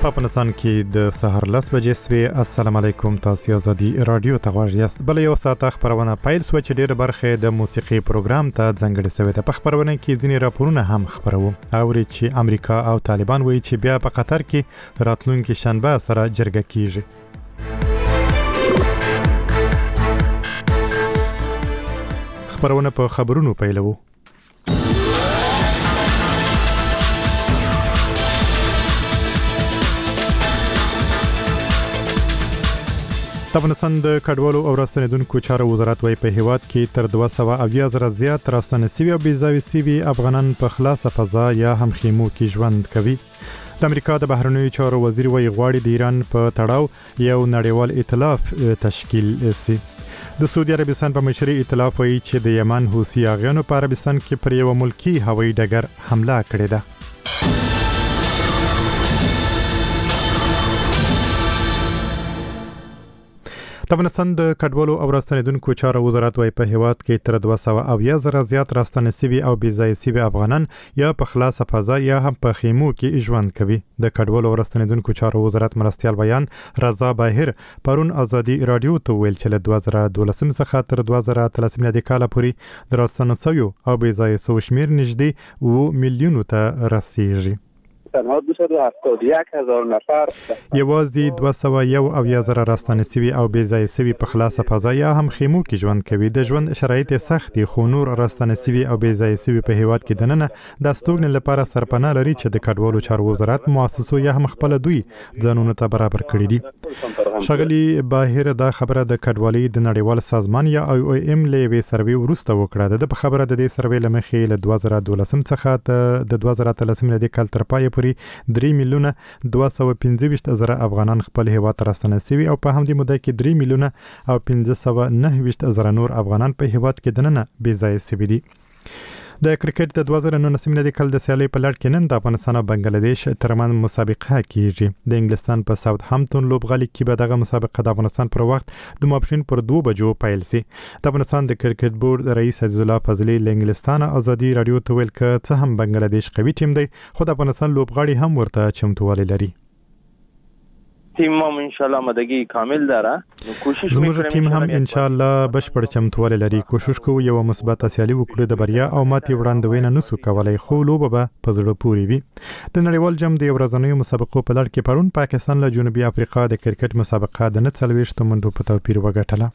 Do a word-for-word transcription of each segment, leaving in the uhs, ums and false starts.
په افغانستان کې د سهار لس بجې سوي. السلام علیکم، تاسو آزادي رادیو ته غواړئ یاست. بل یو ساعت خبرونه پیل سو چې ډېر برخه د موسیقي پروګرام ته ځانګړې شوی ده. په خبرونه کې ځینې راپورونه هم خبرو اوري چې امریکا او طالبان وایي چې بیا په قطر کې راتلونکي شنبه سره جرګه کیږي. خبرونه په خبرونو پیلوو. د افغانستان د کډوالو او راستنیدونکو چارو وزارت وايي په هیواد کې تر دوه سوه اویا زره زیات راستنیدونکي او بېځایه سوي افغانان په خلاصه فضا یا هم خیمو کې ژوند کوي. د امریکا د بهرنیو چارو وزیر وايي غواړي د ایران په تړاو یو نړیوال ائتلاف تشکیل شي. د سعودي عربستان په مشرۍ ائتلاف وايي چې د یمن حوثي اغیانو په عربستان کې پر یو ملکی هوایي ډګر حمله کړې ده. د افغانستان د کډوالو او راستنیدونکو چارو وزارت وايي په هیواد کې تر دوه سوه اویا زره زیات راستنیدونکي او بېځایه سوي افغانان یا په خلاصه فضا یا هم په خیمو کې ژوند کوي. د کډوالو او راستنیدونکو چارو وزارت مرستیال بیان رضا باهر پرون آزادي رادیو ته ویل چې له دوه زره دولسم څخه تر دوه زره اتلسم میلادي کال پورې د راستنیدونکو او بېځایه سوي شمیر نږدې اوه میلیونو ته رسیږي. تنها دویست و هفتاد و یک هزار نفر یوازې دوه سوه یو اویا زره راستنیدونکي او بېځایه سوي په خلاصه فضا یا هم خیمو کې ژوند کوي. د ژوند شرایط سخت دي خو نور راستنیدونکي او بېځایه سوي په هیواد کې دننه د استوګنې لپاره سرپناه لري چې د کډوالو چارو وزارت مؤسسو یا هم خپل دوی ځانونو ته برابر کړی دي. ښاغلي باهر دا خبره د کډوالۍ د نړیوال سازمان یا او ام له یوې سروې وروسته وکړه. د خبره د دې سروې له مخې له دوه زره دولسم څخه د دوه زره اتلسم میلادي کال تر پایه درې میلیونه دوه سوه پنځه ویشت زره افغانان خپل هیواد ته راستنیدونکي او په همدې موده کې درې میلیونه او پنځه سوه نهه ویشت زره نور افغانان په هیواد کې دننه بېځایه سوي دي. د کرکټ د دوه زره نولسم میلادي کال د سیالۍ په لړ کې نن د افغانستان او بنگلاديش ترمن مسابقه کیږي. د انګلستان په ساوث هامپټون لوبغالي کې به دغه مسابقه د افغانستان پر وخت د ماپښین پر دوه بجو پیل شي. د افغانستان د کرکټ بورډ رئیس عزیز الله فضلي له انګلستان آزادي رادیو ته ویل ک څه هم بنگلاديش قوي ټیم دی خو د افغانستان لوبغاړي هم ورته چمتووالی لري. تیم هم ان شاء الله مدګي کامل داره. کوشش زموږ ټیم هم ان شاء الله بشپړ چمتوالی لري. کوشش کوو یو مثبت سیالي وکړو. د بریا او ماتې وړاندوینه نسو کولای خو لوبه به په زړه پورې وي. د نړیوال جام د ورځنیو مسابقو په لړ کې پرون پاکستان له جنوبي افریقا د کرکټ مسابقه د نه څلوېښت منډو په توپیر وګټله.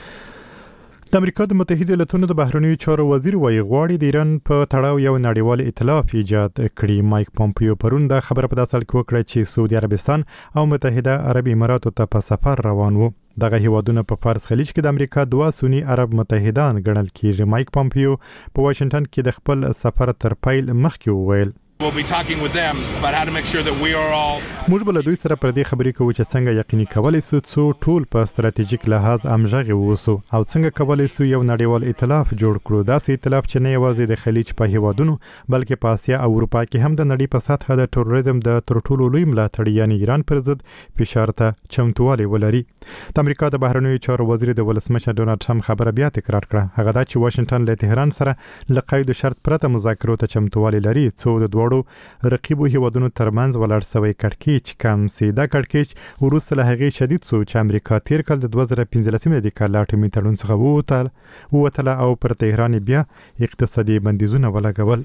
د امریکا د متحده ایالاتونو د بهرنیو چارو وزیر وايي غواړي د ایران په تړاو یو نړیوال ائتلاف ایجاد کړي. مایک پومپیو پرون د خبره په داسې حال کې وکړه چې سعودي عربستان او متحده عربي اماراتو ته په سفر روان وو. دغه هیوادونه په فارس خلیج کې د امریکا دوه سنی عرب متحدان ګڼل کیږي. مایک پومپیو په واشنگټن کې د خپل سفر تر پیل مخکې وویل We'll be talking with them about how to make sure that we are all موږ به له دوی سره پر دې خبرې کوو چې څنګه یقیني کولی سو څو ټول په ستراتیژیک لحاظ همغږي ووسو او څنګه کولی سو یو نړیوال ائتلاف جوړ کړو. داسې ائتلاف چې نه یوازې د خلیج په هیوادونو بلکې په اسیا او اروپا کې هم د نړۍ په سطحه د تروریزم د تر ټولو لوی ملاتړي یعنی ایران پر ضد فشار ته چمتووالی ولري. د امریکا د بهرنیو چارو وزیر د ولسمشر ډونالد ټرمپ خبره بیا تکرار کړه. هغه دا چې واشنگټن له تهران سره له قید شرط پرته مذاکرو ته چمتووالی لري څو د دوړو رقیبو هیوادونو ترمنځ ولاړ سوی کړکېچ کم سي. دا کړکېچ وروسته له هغې شدید سو چې امریکا تیر کال د دوه زره پنځلسم میلادي کال اټومي تړون څخه ووتله او پر تهران بیا اقتصادي بندیزونه ولګول.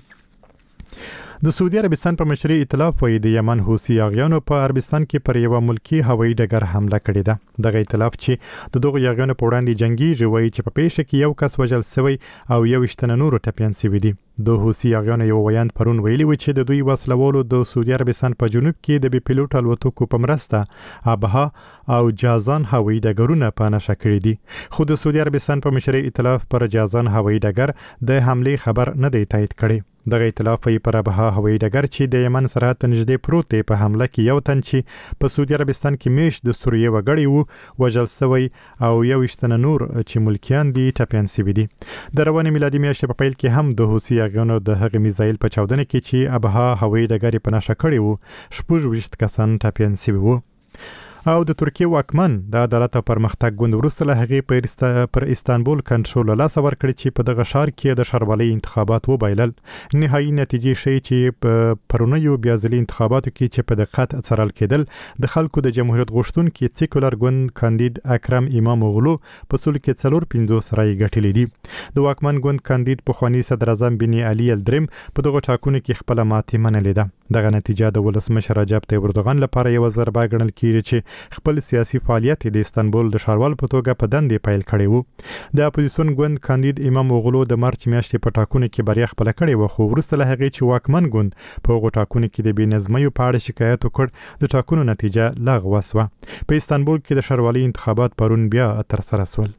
د سعودي عربستان په مشرۍ ائتلاف وايي د یمن حوثي اغیانو په عربستان کې پر یو ملکی هوایي ډګر حمله کړې ده. دغه ائتلاف چې د دغو اغیانو په وړاندې جنگي وایي چې په پیښه کې یو کس وژل شوی او یو شتنه نور ټپيان شوي دي. د حوثي اغیانو یو ویاند پرون ویلي و چې د دوی وسلوالو د سعودي عربستان په جنوب کې د بي پیلوټ الوتکو په مرسته ابها او جازان هوایي ډګرونه په نښه کړي دي. خو د سعودي عربستان په مشرۍ ائتلاف پر جازان هوایي ډګر د حملې خبر نه دی تایید کړی. دغه ائتلاف پر ابها هوایي ډګر چې د یمن سرحد ته نږدې پروت دی په حمله کې یو تن چې په سعودي عربستان کې میش د سوریې وګړي وو وژل شوی او یو شتنه نور چې ملکیان دي ټپیان شوي دي. د روانې میلادي میاشتې په پیل کې هم د حوثي اغیانو د هغې میزایل په چاودنه کې چې ابها هوایي ډګر په نښه کړی وو شپږ ویشت کسان ټپیان شوي وو. او د ترکیه واکمن د عدالت او پرمختګ ګوند وروسته له هغې پر استانبول کنټرول له لاسه ورکړی چې په دغه ښار کې د ښاروالۍ انتخابات وبایلل. نهایي نتیجې ښیي چې په پرونیو بیا ځلي انتخاباتو کې چې په دقت څارل کېدل د خلکو د جمهوریت غوښتونکي سیکولر ګوند کاندید اکرم امام اوغلو په سلو کې څلور پنځوس رایې ګټلې دي. د واکمن ګوند کاندید پخواني صدر اعظم بن علي الدریم په دغو ټاکنو کې خپله ماتې منلې ده. دغه نتیجه د ولسمشر رجب طیب اردوغان لپاره یوه ضربه ګڼل کېږي چې خپل سیاسي فعالیت د استانبول د ښاروال په توګه په دندې پیل کړی و. د اپوزیسیون ګوند کاندید امام اوغلو د مارچ میاشتې په ټاکنو کې بریا خپله کړې وه، خو وروسته له هغې چې واکمن ګوند په هغو ټاکنو کې د بې نظمیو په اړه شکایت وکړ د ټاکنو نتیجه لغوه شوه. په استانبول کې د ښاروالۍ انتخابات پرون بیا ترسره شول.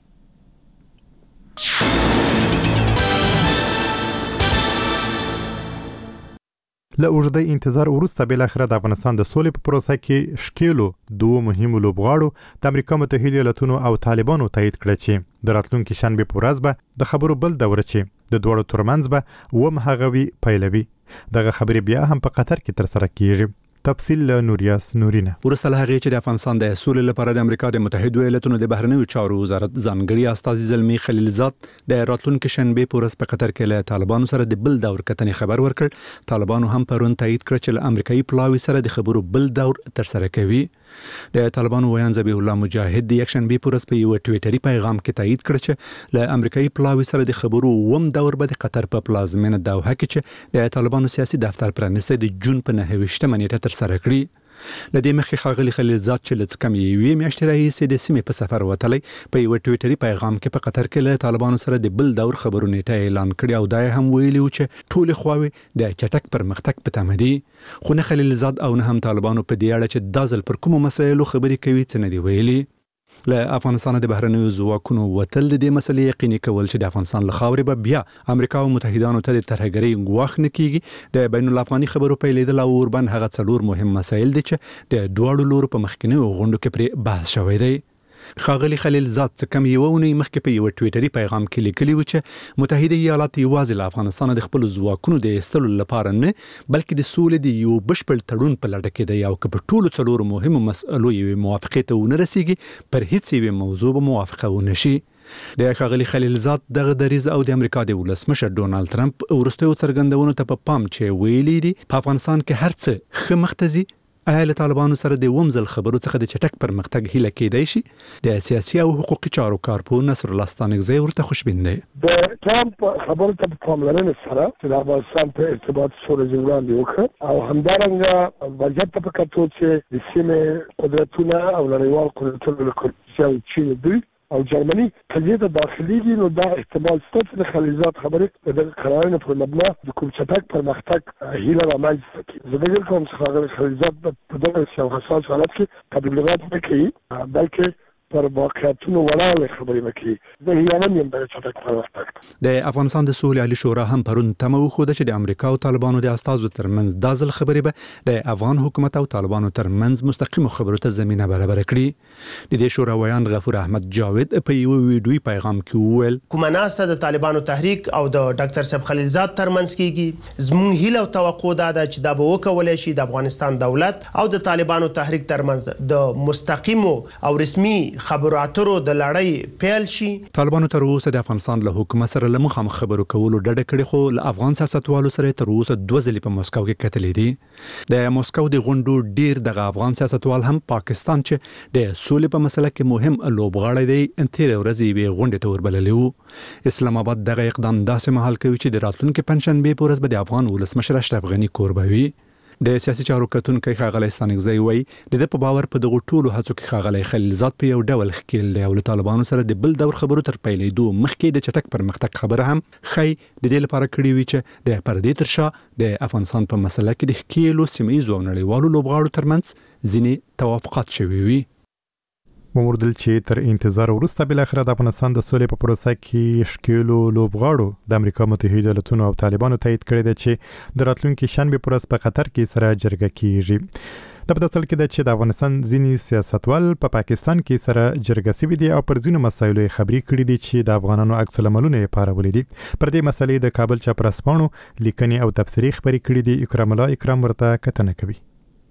له اوږده انتظار وروسته بالاخره د افغانستان د سولې په پروسه کې ښکېلو دوو مهمو لوبغاړو د امریکا متحده ایالتونو او طالبانو تایید کړه چې د راتلونکي شنبې په ورځ به د خبرو بل دوره چې د دواړو ترمنځ به اووم هغوی پیلوي. دغه خبرې بیا هم په قطر کې ترسره کیږي. تفصیل له نوریاس نورینه. ورسته له هغې چې د افغانستان د سولې لپاره د امریکا د متحده ایالتونو د بهرنیو چارو وزارت ځانګړي استازي زلمی خلیلزاد د راتلونکي شنبې په ورځ په قطر کې له طالبانو سره د بل دور کتنې خبر ورکړ. طالبانو هم پرون تایید کړ چې له امریکایي پلاوي سره د خبرو بل دور ترسره کوي. د طالبانو ویان ذبیح الله مجاهد د یک شنبې په ورځ په یو ټویټري پیغام کې تایید کړ چې له امریکایي پلاوي سره د خبرو وم دور به د قطر په پلازمینه دوحه کې چې د طالبانو سیاسي دفتر پرانیستی د جون په نهه ویشتمه نیټه ترسره کړي. لدې مخکې ښاغلي خلیلزاد چې له څه کم یوې میاشتې راهیسې د سیمې په سفر وتلی په یوه ټویټري پیغام کې په قطر کې له طالبانو سره د بل دور خبرو نیټه اعلان کړي او دا هم ویلي و چې ټولې خواوې د چټک پرمختګ په تمه دي. خو نه خلیلزاد او نه هم طالبانو په دې اړه چې دا ځل پر کومو مسایلو خبرې کوي څه نه دي ویلي. له افغانستان د بهرنیو ځواکونو وتل د دې مسلې یقیني کول چې د افغانستان له خاورې به بیا امریکا او متحدانو ته د ترهګرۍ ګواښ نه کیږي. د بین الافغاني خبرو پیلېدل او اوربند هغه څلور مهم مسایل دي چې د دواړو لورو په مخکینیو غونډو کې پرې بحث شوی دی. ښاغلي خلیلزاد څه کم یوه اونۍ مخکې په یوه ټویټري پیغام کې لیکلي و چې متحده ایالات یوازې له افغانستانه د خپلو ځواکونو د ایستلو لپاره نه بلکې د سولې د یو بشپړ تړون په لټه کې دی او که په ټولو څلورو مهمو مسئلو یوې موافقې ته ونه رسیږي پر هیڅ یوې موضوع به موافقه ونه شي. د ښاغلي خلیلزاد دغه دریځ او د امریکا د ولسمشر ډونالد ټرمپ وروستیو څرګندونو ته په پام چې ویلي دي په افغانستان کې هر څه ښه مخته ځي. آیا له طالبانو سره د ومزل خبرو څخه د چټک پرمختګ هیله کېدای شي؟ د سیاسي او حقوقي چارو کارپوه نصر الله ستانکزی ورته خوشبین دی. د ټرمپ خبرو ته په پاملرنې سره چې د افغانستان په ارتباط سره وړاندې وکړ او همدارنګه وضعیت ته په کتو چې د سیمې قدرتونه او نړیوال قدرتونه لکه چین دوی او جرمني قضیه ته داخليږي نو دا احتمال شته چې د خلیلزاد خبرې د قرارونو پر مبنا د کوم چټک پرمختګ هیله رامنځته کړي. زه فکر کوم چې خاغلی خلیلزاد په دغه یو حساس حالت کې تبلیغات نه کوي بلکې پر واقعیتونو ولاړې خبرې وکړي. زه هیله یم د چټک پرمختګ. د افغانستان د سولې عالي شورا هم پرون تمه وښوده چې د امریکا او طالبانو د استازو ترمنځ دا ځل خبرې به د افغان حکومت او طالبانو ترمنځ مستقیمو خبرو ته زمینه برابره کړي. د دې شورا ویان غفور احمد جاوید په یو ویډیوي پیغام کې وویل کومه ناسته د طالبانو تحریک او د ډاکټر صاحب خلیلزاد ترمنځ کیږي. زموږ هیله او توقع دا ده چې دا به وکولای شي د افغانستان دولت او د طالبانو تحریک ترمنځ د مستقیمو او رسمي خبرو اترو د لړۍ پیل شي. طالبانو تر اوسه د افغانستان له حکومت سره له مخامخ خبرو کولو ډډه کړې خو له افغان سیاستوالو سره تر اوسه دوه ځلې په مسکو کې کتلې دي. د مسکو د غونډو ډیر دغه افغان سیاستوال هم پاکستان چې د سولې په مسله کې مهم لوبغاړی دی تېرې ورځې یوې غونډې ته وربللی و. اسلام آباد دغه اقدام داسې مهال کوي چې د راتلونکي پنجشنبې په ورځ به د افغان ولسمشر اشرف غني کوربه وي. د سیاسي چارو کتونکي ښاغلی ستانکزی وایي د ده په باور په دغو ټولو هڅو کې ښاغلی خلیلزاد په یو ډول ښکیل دی او له طالبانو سره د بل دور خبرو تر پیلېدو مخکې د چټک پرمختګ خبره هم ښایي د دې لپاره کړې وي چې د پردې تر شا د افغانستان په مسله کې د ښکیلو سیمهییزو او نړیوالو لوبغاړو ترمنځ ځینې توافقات شوي وي. وموردل چې تر انتظار وروسته بالاخره د افغانستان د سولې په پروسه کې ښکیلو لوبغاړو د امریکا متحده ایالتونو او طالبانو تایید کړی دی چې د راتلونکي شنبې په ورځ په قطر کې سره جرګه کیږي. د په داسل کې ده چې د افغانستان ځینې سیاستوال په پا پاکستان کې سره جرګه سوي دي او پر ځینو مسایلو خبرې کړي دي چې د افغانانو عکس العملونه یې پارولي دي. پر دې مسلې د کابل چاپرسپانو لیکنې او تبصرې خبرې کړي دي. اکرام الله اکرام ورته کتنه کوي.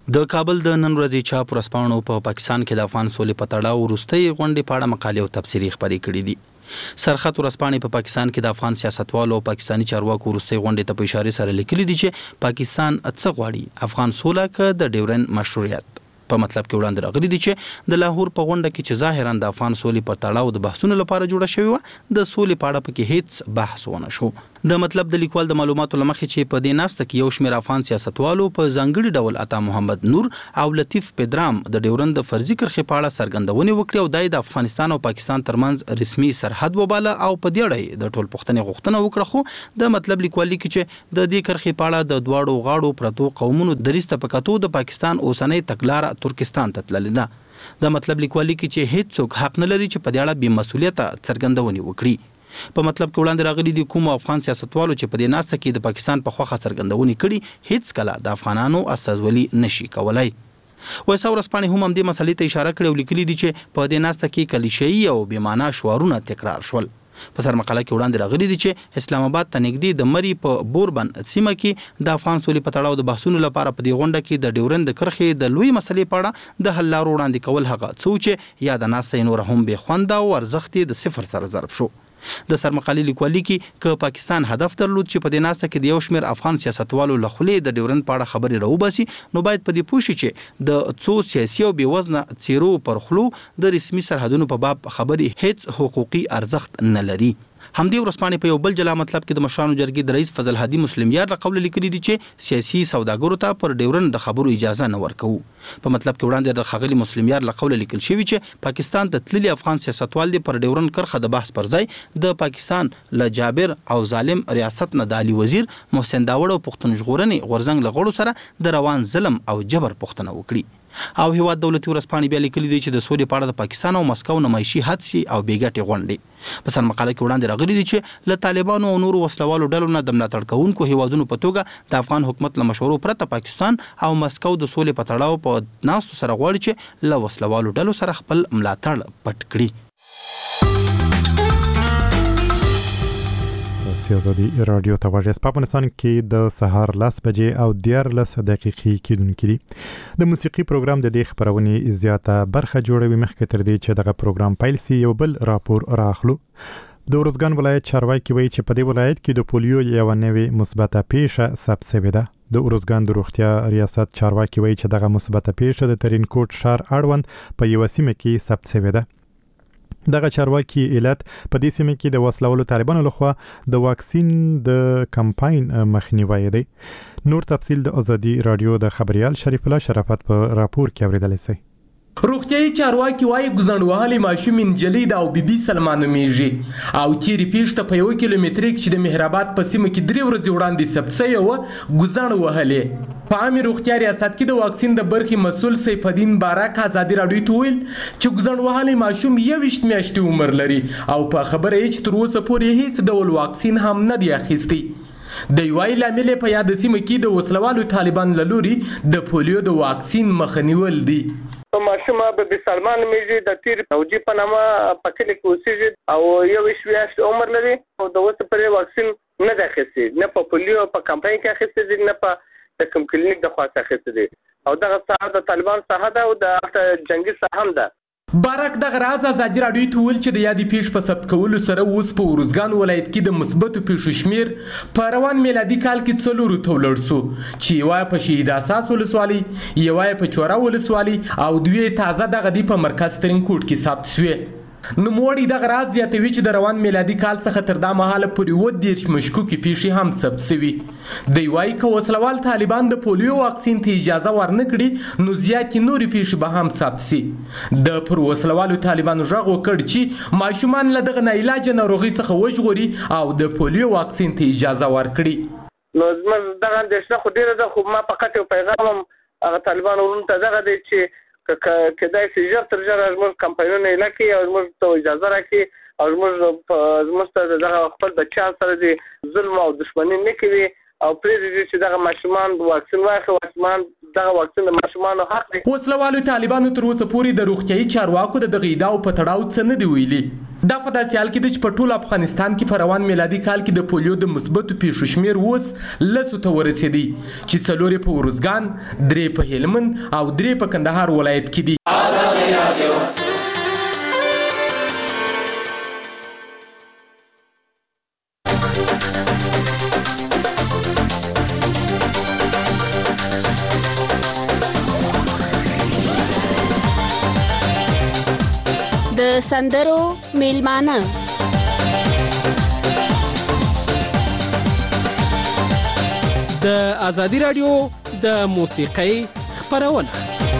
د کابل د نن ورځې چاپ ورځپاڼو په پا پاکستان کې د افغان سولې په تړاو وروستۍ غونډې په اړه مقالې او تبصرې خپرې کړې دي. سرخط ورځپاڼې په پاکستان کې د افغان سیاستوالو او پاکستاني چارواکو وروستۍ غونډې ته په اشاره سره لیکلي دي چې پاکستان څه غواړي، افغان سوله که د ډیورند مشروعیت. په مطلب کې وړاندې راغلي دي چې د لاهور په غونډه کې چې ظاهرا د افغان سولې پر تړاو د بحثونو لپاره جوړه شوې وه، د سولې په اړه پکې هیڅ بحث ونه شو. د مطلب د لیکوال د معلوماتو له مخې چې په دې ناسته کې یو شمېر افغان سیاستوالو په ځانګړي ډول عطا محمد نور او لطیف پدرام د ډیورند د فرضي کرښې په اړه څرګندونې وکړې او دا د افغانستان او پاکستان ترمنځ رسمي سرحد وباله او په دې اړه د ټول پوښتنې غوښتنه وکړه. خو د مطلب لیکوال لیکي چې د دې کرښې په اړه د دواړو غاړو پرتو قومونو دریسته په کتو د پاکستان اوسنۍ تګلاره ترکستان ته تللې ده. د مطلب لیکوال لیکي چې هیڅ څوک حق نه لري چې په دې اړه بې مسؤلیته څرګندونې وکړي. په مطلب کې وړاندې راغلي دي کوم افغان سیاستوالو چې په دې ناسته کې د پاکستان په خوخه څرګندونې کړي هیڅ کله د افغانانو استازولي نشي کولای. وایسا ورځپاڼې هم همدې مسلې ته اشاره کړې او لیکلي دي چې په دې ناسته کې کلیشه‌ایي او بې معنا شعارونه تکرار شول. په سر مقاله کې وړاندې راغلي دي چې اسلام آباد ته نږدې د مری په بوربن سیمه کې د افغان سولې په تړاو د بحثونو لپاره په دې غونډه کې د ډیورند د کرښې د لوی مسلې په اړه د حل لارو وړاندې کول هغه څه چې یا د ناسته نور هم بې خوند او ارزښت د صفر سره ضرب شو. د سرمقالې لیکوال لیکي که پاکستان هدف درلود چې په دې ناسته کې د یو شمېر افغان سیاستوالو له خولې د ډیورند په اړه خبرې راوباسي، نو باید په دې پوه شي چې د څو سیاسي او بې وزنه څیرو پر خولو د رسمي سرحدونو په باب خبرې هیڅ حقوقي ارزښت نه لري. همدې ورځپاڼې په یو بل جلا مطلب کې د مشرانو جرګې د رئیس فضل هادي مسلم یار له قوله لیکلي دي چې سیاسي سوداګرو ته پر ډیورند د خبرو اجازه نه ورکوو. په مطلب کې وړاندې د ښاغلي مسلم یار له قوله لیکل شوي چې پاکستان ته تللي افغان سیاستوال دي پر ډیورند کرښه د بحث پر ځای د پاکستان له جابر او ظالم ریاست نه د علي وزیر محسن داوړ او پښتون ژغورنې غورځنګ له غړو سره د روان ظلم او جبر پوښتنه وکړي. او هیواد دولتي ورځپاڼې بیا لیکلي دي چې د سولې په اړه د پاکستان او مسکو نمایشي حادثې او بې ګټې غونډې. په سر مقاله کې وړاندې راغلي دي چې له طالبانو او نورو وسلوالو ډلو نه د ملاتړ کوونکو هیوادونو په توګه د افغان حکومت له مشورو پرته پاکستان او مسکو د سولې په تړاو په ناستو سره غواړي چې له وسلوالو ډلو سره خپل ملاتړ پټ کړي. سیاسي رادیو ته غوږ په افغانستان کې د سهار لس بجې او دیارلس دقیقې کېدونکې دي. د موسیقي پروګرام د دې خبرونې زیاته برخه جوړوي. مخکې تر دې چې دغه پروګرام پیل سي یو بل راپور راخلو. د ارزګان ولایت چارواکي وایي چې په دې ولایت کې د پولیو یوه نوې مثبته پیښه ثبت شوې ده. د ارزګان د روغتیا ریاست چارواکي وایي چې دغه مثبته پیښه د ترینکوټ ښار اړوند په یوه سیمه کې ثبت شوې ده. دغه چارواکي علت په دې سیمه کې د وسلوالو طالبانو لخوا د واکسین د کمپاین مخنیوي دی. نور تفصیل د ازادي رادیو د خبريال شریف الله شرافت په راپور کې اوریدل شي. روغتیايي چارواکي وايي ګزنډوهلي ماشوم انجلۍ د او بیبي سلمان نومیږي او تیری پیښته په یو کیلومتر کې د مهرآباد په سیمه کې درې ورځې وړاندې ثبت شوی و. ګزنډ وهلې په عامه روغتیا ریاست کې د واکسین د برخې مسول سیف الدین بارک ازادي رادیو ته ویل چې ګزنډ وهلي ماشوم یویشت میاشتې عمر لري او په خبره یې چې تر اوسه پورې هیڅ ډول واکسین هم نه دی اخیستی. د یوای لامل په یاد سیمه کې د وسلوالو طالبان له لوري د پولیو د واکسین مخنیول دي. ماشومه به سلمان میږي د تیر فوجي په نامه په کلی کې اوسېږي او یو ویشت عمر لري او د اوسه پرې واکسین نه ده اخیستی، نه په پولیو په کمپاین کې اخیستی دي، نه په د کوم کلینیک د خاص اخیستی دي او دغه ساحه د طالبان ساحه ده او د جنگي ساحه هم ده. بارک دغه راز ازادي رادیو ته ویل چې د یادې پیښې په ثبت کولو سره اوس په ارزګان ولایت کې د مثبتو پیښو شمیر په روان میلادي کال کې څلورو ته ولاړ سو چې یوه په شهید اساس ولسوالۍ، یوه په چوره ولسوالۍ او دوی تازه دغه دی په مرکز ترینکوټ کې ثبت شوې. نوموړي دغه راز زیاتوي چې د روان میلادي کال څخه تر دا مهاله پورې اووه دېرش مشکوکې پیښې هم ثبت شوي. دی وایي که وسلوال طالبان د پولیو واکسین ته اجازه ورنه کړي نو زیاتې نورې پیښې به هم ثبت شي. د پر وسلوالو طالبانو غږ وکړ چې ماشومان له دغه ناعلاجه ناروغۍ څخه وژغوري او د پولیو واکسین ته اجازه ورکړي. نو زموږ دغه اندېښنه خو ډېره ده، خو ما فقط یو پیغام هم هغه طالبانو ورونو ته دغه دی چې کدای شي ژر تر ژره زموږ کمپاینونه اعلان کړي او زموږ ته اجازه راکړي او زموږ زموږ ته دغه خپل بچیان سره د ظلم او دښمني نه کوي او پرېږدي چې دغه ماشومان واکسین واخلي. واکسین دغه واکسین د ماشومانو حق دی. وسلوالو طالبانو تر اوسه پورې د روغتیايي چارواکو د دغه ادعاو په تړاو څه نه دی ویلي. دا په داسې حال کې ده چې په ټول افغانستان کې په روان میلادي کال کې د پولیو د مثبتو پیښو شمیر اوس لسو ته ورسېدی چې څلور یې په ارزګان، درې په هلمند او درې په کندهار ولایت کې دي. د سندرو میلمانه د ازادي رادیو د موسیقۍ خپرونه.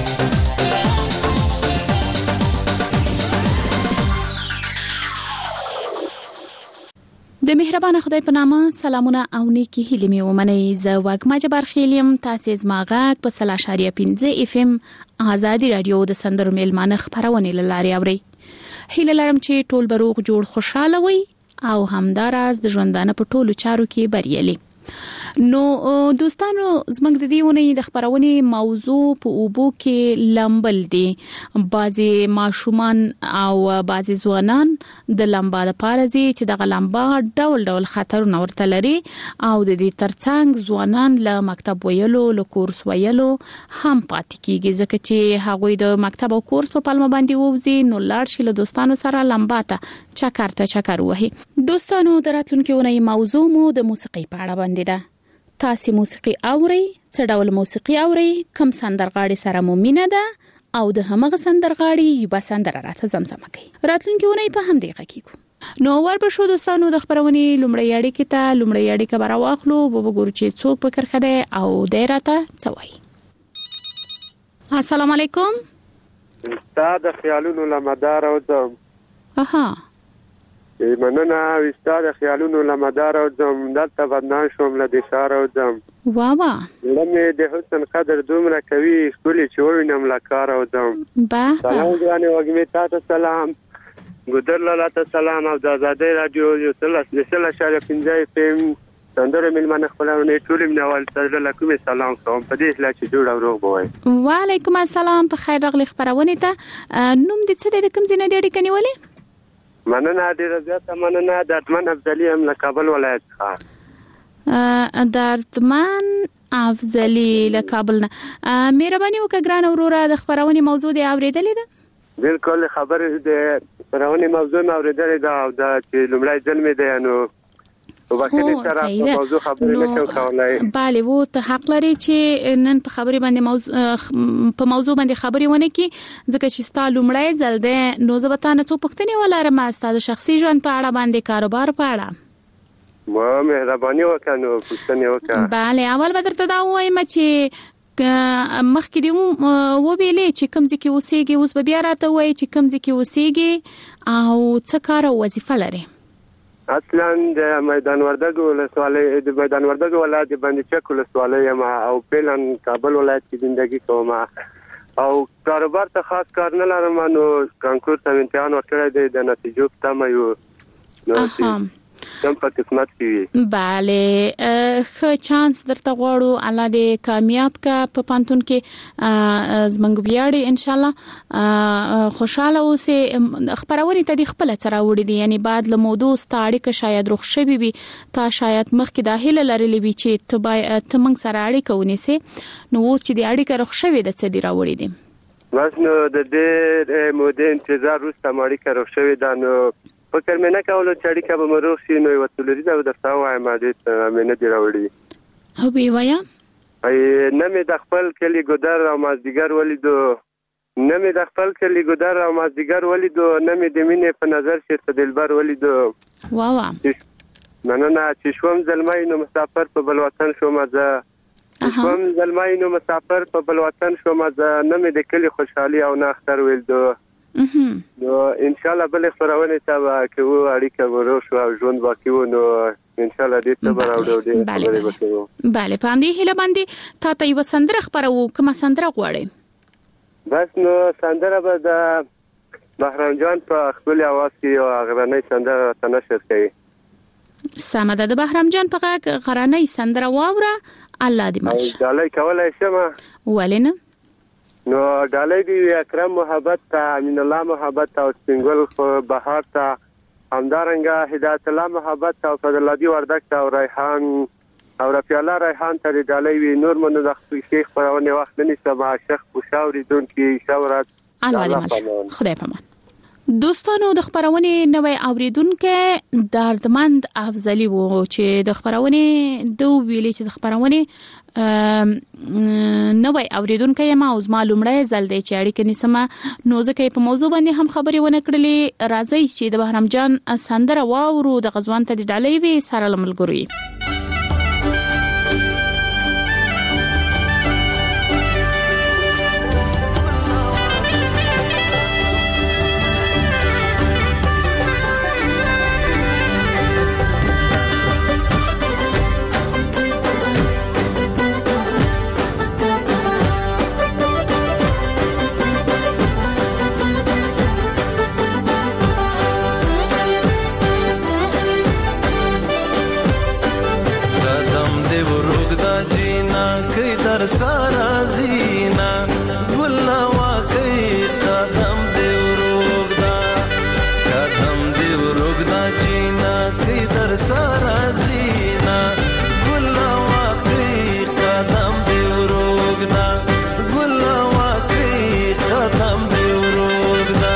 د مهربان خدای په نامه سلامونه او نیکی هیلې مې ومنئ. زه وګما جبار خیلیم، تاسو زما غږ په صلا شاریه پنځه اف ام ازادي رادیو د سندرو میلمانه خپرونه لاره اوري. هیله لرم چې ټول بروغ جوړ خوشاله وي او همداراز د ژوندانه په ټولو چارو کې بریالي. نو دوستانو، زموږ د دې ونې د خبرونې موضوع په اوبو کې لمبل دي. بعضي ماشومان او بعضي ځوانان د لمبا لپاره ځي چې د لمبا ډول ډول خطرونه ورته لري او د دې ترڅنګ ځوانان له مکتب ویلو له کورس ویلو هم پاتې کیږي، ځکه چې هغوی د مکتب او کورس په پلمه باندې ووزي نو لاړ شي له دوستانو سره لمبا ته چکر ته چکر وهي. دوستانو، د راتلونکي ونې موضوع مو د موسیقۍ په اړه باندې ده. تاسو موسیقي اورئ؟ څه ډول موسیقي اورئ؟ کوم سندرغاړي سره مو مینه ده او د همغه سندرغاړي یوه سندره راته زمزمه کوي؟ راتلونکي ونې په همدې غږیږو. نو ور به شو دوستانو د خبرونې لومړی اړیکې ته لومړی اړیکه به راواخلو، به وګورو چې څوک په کرښه ده او دی راته څه وایي. السلام علیکم. ستا د خیالونو له مدار او ځم. اها مننه. ستا د خیالونو له مدار او ځم، دلته بدنام شوم له دې ښار او ځم. وا وا لمې د حسن قدر دومره کوي ښکلي چې ووینم له کار او ځم. با سلام ګرانې وږمې تا ته سلام، ګودر لالا ته سلام او د ازادۍ راډیو یو سل اشاریه پنځه اف ام سندرو میلمانه خپلونه ټول مینوال سره له کومې سلام کوم په دې اصلاح چې جوړ او روغ بوي. وعلیکم السلام، په خیر راغلی خبرونه ته. نوم دې څه دی، د کوم ځای نه دی اړیکه نیولې؟ مننه، ډیره زیاته مننه. دردمن افضلی هم له کابل ولایت څخه. دردمن افضلی له کابل نه. مهرباني وکړه ګران وروره، د خبرونې موضوع دې اورېدلې ده؟ بالکل، خبر د خبرونې موضوع مې اورېدلې ده او دا چې لومړی ځل مې دی نو هو صحیح ده. بله، وو ته حق لري چې نن په خبرې باندې موضوع په موضوع باندې خبرې ونه کی، ځکه چې ستا لومړی ځل ده. نو زه به تا نه څو پوښتنې ولرم ستا د شخصي ژوند په اړه باندې، کاروبار په اړه. ما مهرباني وکړه نو پوښتنې وکړه. بله، اول به درته دا ووایم چې مخکې دې وویلې چې کوم ځای کې اوسېږې، اوس به بیا راته ووایې چې کوم ځای کې اوسېږې او څه کار او وظیفه لرې. اصلا د میدان وردګو ولسوالۍ د میدان وردګو ولایت د باندې چک ولسوالۍ یم او فعلا کابل ولایت کې زندگی کوم او کاروبار ته خاص کار نه لرم. نو کانکور ته امتحان ورکړی دی، د نتیجو په تمه یو نو کوم په قسمت کې. بله، ښه چانس درته غواړو، الله دې کامیاب کا په پانتون کې زمنګ بیاړي ان شاء الله. خوشاله اوسې. خبرونه ته د خپل سره وړي دي، یعنی بعد له موضوع ستاړي که شاید روخ شوي وي، تا شاید مخکې داخله لري وي چې ته باید ته موږ سره اړیکه ونیسې. نو اوس چې د اړیکه روخ شوي د څه دی راوړي دي؟ بس نو د دې مودې انتظار وروسته اړیکه روخ شوي ده. نو فکر مې نه کولو چې اړیکه به مروغ شي، نو یوه څلوریزه به درته ووایم دې ته مې نه دي راوړي. او ویې وایه؟ نه مې د خپل کلي ګودر او مازدیګر ولیدو، نه مې د خپل کلي ګودر او مازدیګر ولیدو، نه مې د مینې په نظر شیرته دلبر ولیدو. وا وا مننه. چې شوم زلمی نو مسافر په بل وطن شوم زه، شوم زلمی نو مسافر په بل وطن شوم زه، نه مې د کلي خوشحالي او نه اختر ویلدو. نو ان شاء الله بل خبرونه ته کوو، اړیکه ورو شو او ژوند باقی و. نو ان شاء الله دې ته راوړو دې خبرې وکړو. بله، په همدې هیله باندې تا ته یو سندره خبرو، کومه سندره غواړې؟ بس نو سندره به د بهرام جان په خپل आवाज کې یو غرانۍ سندره راته نشر کړي. سمه ده، د بهرام جان په غږ غرانۍ سندره واوره. الله دې مل شه. ډالۍ کولای شم؟ ولې نه؟ نو ډالۍ دی اکرم محبت ته، امین الله محبت ته او سپینګل خو بهار ته همدارنګه هدایت الله محبت او فضل الله وردک او ریحان او رفیع الله ریحان ته د ډالۍ وی نور منو د شیخ پرونه وخت نه نشته ما شیخ پوښاوري دون کې شاورات الله خدای پامان. دوستانو د خبرونه نوې اوریدونکو دردمند افضلی وو چې د خبرونه دوه ویلې چې د خبرونه نوې اوریدونکو یې ما اوس معلومړی زل دی چې اړیکه نسمه نو ځکه په موضوع باندې هم خبرې ونه کړلې. راځي چې د بهرام جان سندره واورو د غزوان ته د ډالۍ وی سره لملګری. सारा जीना गुल्ला वाकई कदम देव रोगदा कदम देव रोगदा जीना किधर सारा जीना गुल्ला वाकई कदम देव रोगदा गुल्ला वाकई कदम देव रोगदा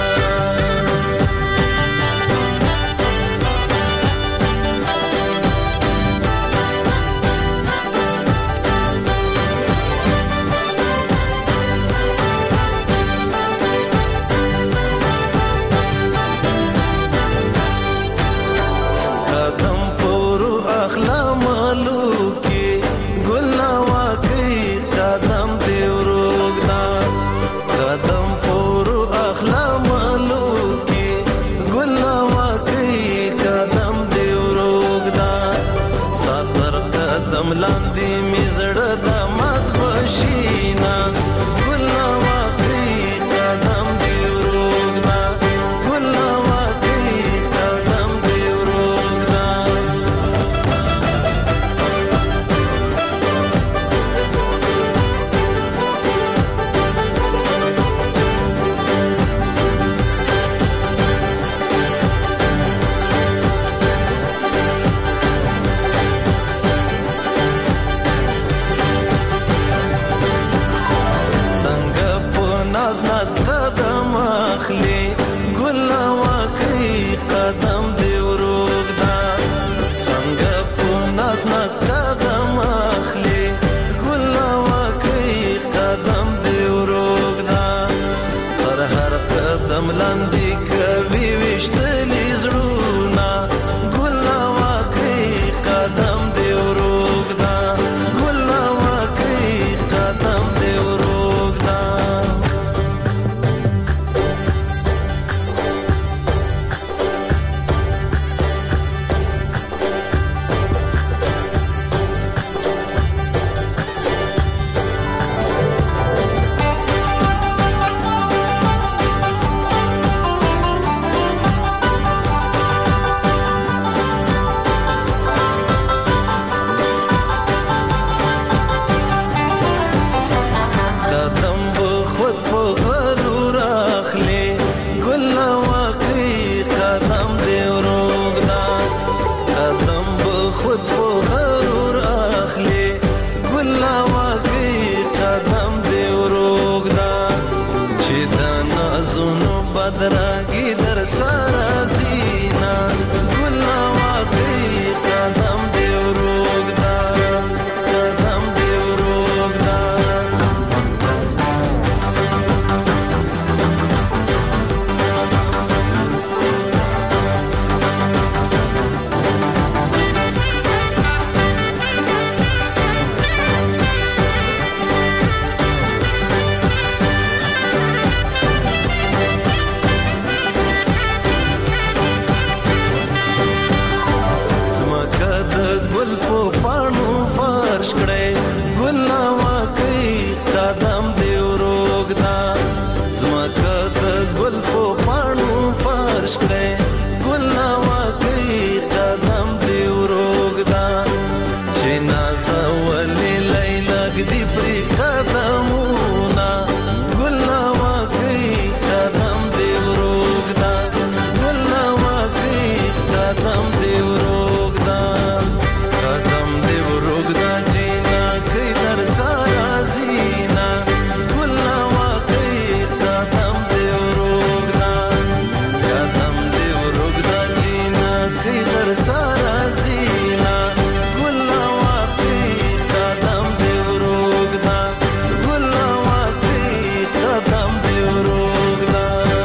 در سارا زینا ګل واقعي قدم دی ورګدا ګل واقعي قدم دی ورګدا.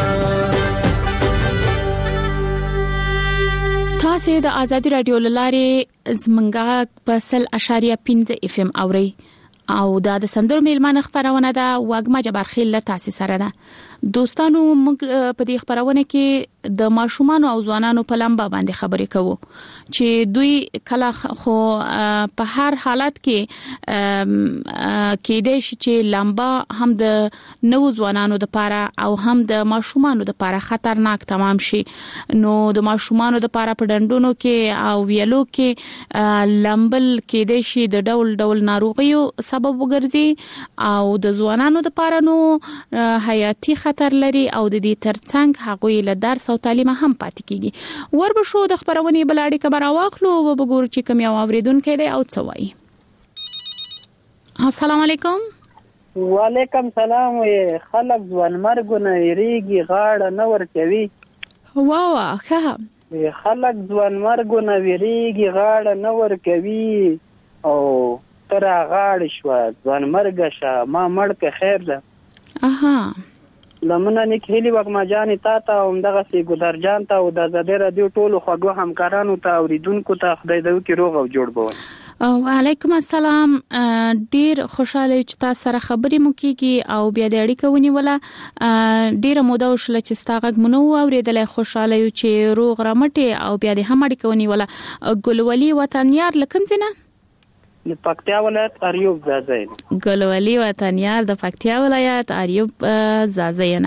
تاسو د آزادي رادیو لارې زمنګا په سل اشاریه پنځه اف ام اوري او دا د سندرو میلمانه خبرونه ده واګما جبار خیل له تاسو سره ده. دوستانو موږ په دې خبرونه کې د ماشومان او ځوانانو په لمبا باندې خبرې کوو چې دوی کله خو په هر حالت کې کې د شي چې لمبا هم د نو ځوانانو د پاره او هم د ماشومانو د پاره خطرناک تمام شي. نو د ماشومانو د پاره په ډندونو کې او ویلو کې لمبل کې د شي د ډول ډول ناروغیو سبب وګرځي او د ځوانانو د پاره نو حیاتي خطر لري او د دې ترڅنګ هغه له درس او تعلیم هم پاتې کیږي. وربه شو د خبرونې بلاړي کبر واخلو او وګورو چې کوم یو اوریدونکو دی او څه وایي. السلام علیکم. وعلیکم سلام. خلک ځوان مرګونه یریږي غاړه نه ورکوي. واو ښه. خلک ځوان مرګونه یریږي غاړه نه ورکوي او تر غاړه شو ځوان مرګ شه ما مړ که خیر ده. اها لمنه نیک هلی وګما جانې تا ته هم دغه سي ګدار جان ته او د زده رادیو ټولو خوږو همکارانو ته اوریدونکو ته خدای دې وکړي روغ او جوړ بوي. وعلیکم السلام. ډیر خوشاله چې تاسو سره خبرې مو کیږي او بیا د اړیکې ونیوله. ډیر موده وشله چې ستاغه مونږ اوریدلې خوشاله یو چې روغ رمټي او بیا د هم اړیکې ونیوله. ګلولي وطنیار لکم زینه د پکتیا ولایت اریوب زازین. ګلولي وطنیار د پکتیا ولایت اریوب زازین.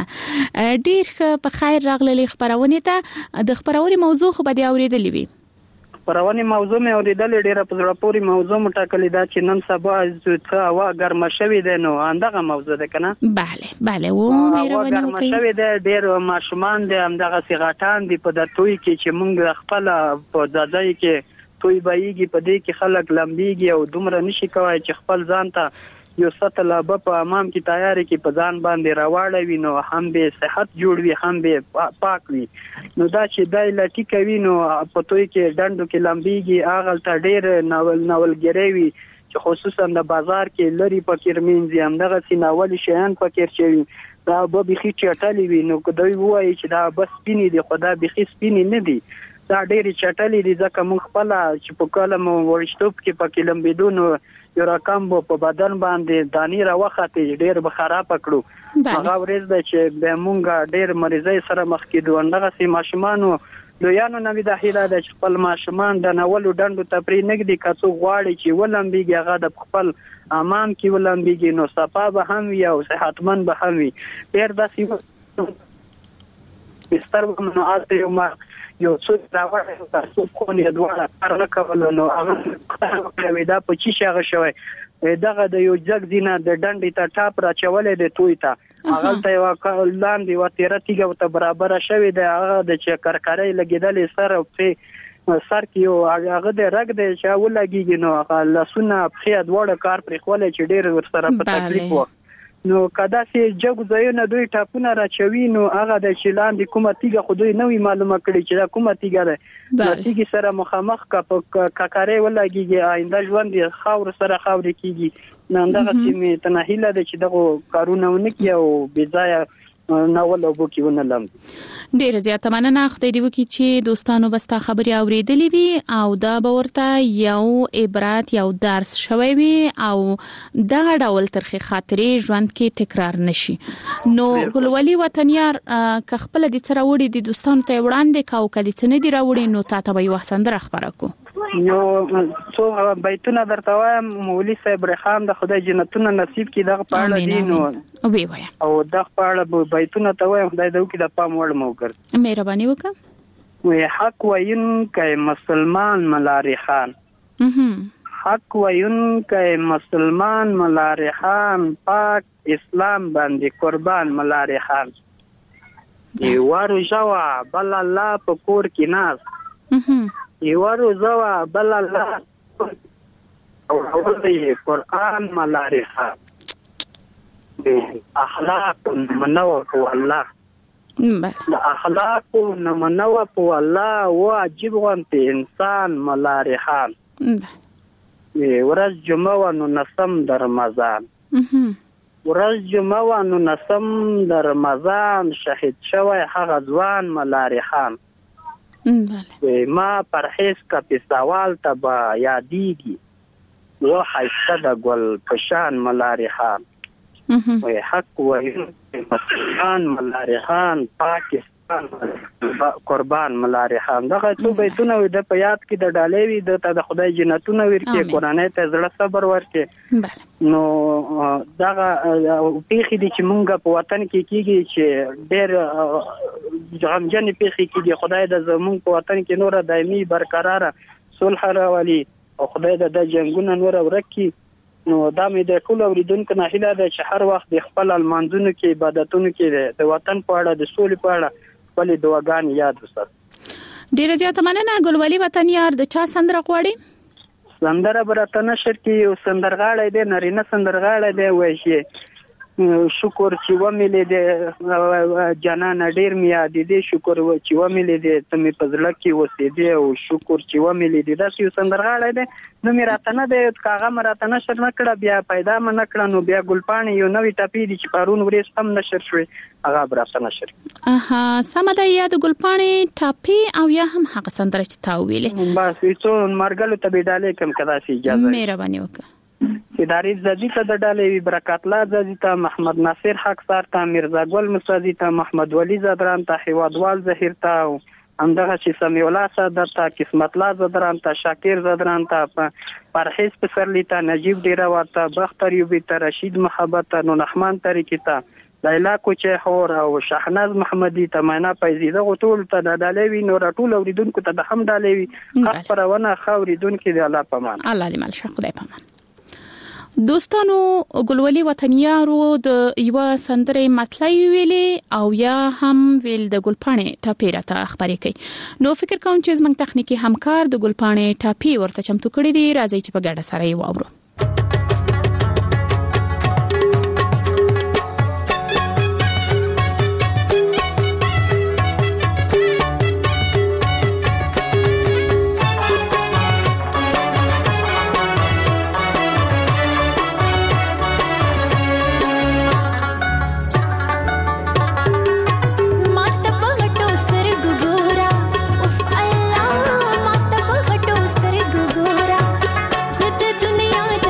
ډیر په خیر راغلي خبرونه ته. د خبرونه موضوع خو به دی اوریدلې وي. خبرونه موضوع مې اوریدلې ډیره په زړه پورې موضوع مټاکلې دا چې نن سبا زوته هوا ګرمه شوې ده نو اندغه موضوع ده کنه. bale bale و مهرباني ګرمه شوې ده ډیر ماشومان دي همدغه سیغاټان دي په دتوي کې چې مونږ خپل په ځای کې توي بایږي په دې کې خلک لمبيږي او دومره نشي کوي چې خپل ځان ته یو سطل په امام کې تیاری کې په ځان باندې راوړوي نو هم به صحت جوړ وي هم به پاک وي. نو دا چې دای لټي کوي نو په توي کې ډندو کې لمبيږي اغل ته ډیر ناول ناول ګریوي چې خصوصا د بازار کې لري پکیر مینځي هم دغه سیناول شیان پکیر شوی دا به بخي چټلې وي نو کدی وایي چې دا بس سپینې دي خدا بخي سپینې نه دي دا ډېری چټلې دي ځکه موږ خپل چې په کلم ورشتوب کې پکې لمبیدونو یو رقم په بدن باندې دانی را وخته ډېر به خراب کړو. هغه ورځ ده چې به موږ ډېر مریضای سره مخ کې دوه سي ماشومانو لویانو نوې د هیله د خپل ماشومان د نولو ډندو تپری نګدي کڅو غواړي چې ولمبيږي هغه د خپل امام کې ولمبيږي نو صفا به هم وي او صحتمن به هم وي. ډېر داسې بستر ومنو آته یو ما یو څه راوړل تاسو خو نه دواړه کار نه کول نو هغه دا په چی شغه شوی دغه د یو جګ دینه د ډنډې ته ټاپ را چولې د توي ته هغه ته یو لاندې و تیرا تیګه ته برابر شوی د هغه د چکرکاري لګیدل سره په سر کې یو هغه د رګ د شاو لګیږي نو هغه لسونه په دواړه کار پر خپل چې ډیر ور سره په تکلیف و نو کدا سي جګ ځایونه دوی ټاپونه راچوي نو هغه د شیلان د کومه تیګه خو دوی نوې معلومه کړي چې دا کومه تیګه ده تیګه سره مخامخ کا کاکارې ولګيږي آینده ژوند خاور سره خاور کیږي نو دغه چې تنهیله د چې دغه کارونه ونکي او بځای ناول او بوکي ونه لم. ډیر زیات مننه خدای دې وکړي چې دوستانو بستا خبري اوریدلې وي او دا به ورته یو عبرت یو درس شوی وي او دا ډول ترخه خاطرې ژوند کې تکرار نشي. نو ګلولي وطنیار که خپل د سره وړي د دوستانو ته وړاندې کاو کدي څه نه دی راوړي نو تاسو به یو سندره خبره کو. یو څو بیتونه درته وایم مولوی صاحب رحمان د خدای جنتونه نصیب کړي دغه پاړه دي نو وی وای او دغه پاړه بیتونه ته وایم خدای دې وکړي د پام وړ مو کړ. مهرباني وکړه. وی حق وین کای مسلمان ملاری خان حق وین کای مسلمان ملاری خان پاک اسلام باندې قربان ملاری خان یوارو جوا بل الله په کور کې ناز یوارو زوا بل الله او اول قرآن ملارخه اخلاق منور الله د اخلاق نمونه په الله واجب غونته انسان ملاری خان ورځ جمعه و نو نسم د رمضان ورځ جمعه و نو نسم د رمضان شهید شوی هغه ځوان ملاری خان ما پرهیز کا پیساوال ته با یادیږي و حیثه د ګل پشان ملاری خان وی حق وی مسلمان ملاری خان پاکستان قربان ملاری خان دغه څو بیتونه د په یاد کې د ډالې وی د د خدای جنتونه ورکې قرآن ته زړه صبر ورکې نو دغه پیخي دي چې مونږ په وطن کې کیږي چې ډېر غمجن پیخي کیږي خدای د زمون په وطن کې نور دایمي برقرار صلح راولي او خدای د جنگونو نور ورکې نو دا مې د ټول اوریدونکو نه هیله ده چې هر وخت د خپل المانځونو کې عبادتونو کې د وطن په اړه د سولې په اړه خپل دعاګانې یاد وساتو. ډیره زیاته مننه ګلولي وطن یار. د چا سندره غواړي؟ سندره برته نشر کې یو سندرغاړی دی نارینه سندرغاړی دی وایي چې شکر چې و ملي د جنان ډیر میا دي دي شکر و چې و ملي د تمه پزړه کې وسې دي او شکر چې و ملي دي دا یو سندرغاړی دی نو مې راته نه دی کاغه مراته نشر نکړه بیا پیدا م نکړه نو بیا ګلپانی یو نوې ټاپی دي چې پرون ورځ هم نشر شوی هغه براته نشر. اها سم ده یاد ګلپانی ټاپی او یا هم هغه سندره چې تا ویلې بس هیڅ مرګلو ته بيډالې کم کدا سي اجازه مهرباني وکړه. اداري زدي ته د ډالې برکات الله زدي ته محمد ناصر حق سار ته مرزا ګل مصادی ته محمد ولی زدران ته حوادوال زهیر ته همدغه چې سمي الله صدر ته قسمت الله زدران ته شاکر زدران ته پرهیز پسرلی ته نجیب ډیره ورته بختر یوبی ته رشید محبت ته نو رحمان طریقې ته لیلا کوچه خور او شاهناز محمدی ته معنا پیزیده غټول ته د ډالې وی نو راټول اوریدونکو ته د هم ډالې وی خاص پرونه خاوریدونکو دی الله پامان الله دې مل شه خدای پامان. دوستانو ګلولي وطنیارو د یو سندره مطلب ویلې او یا هم ویل د ګلپانې ټاپی راته خبرې کوي نو فکر کوم چې زمنګ تخنیکی همکار د ګلپانې ټاپی ورته چمتو کړی دی راځي چې په ګډه سره یې واورو. दुनिया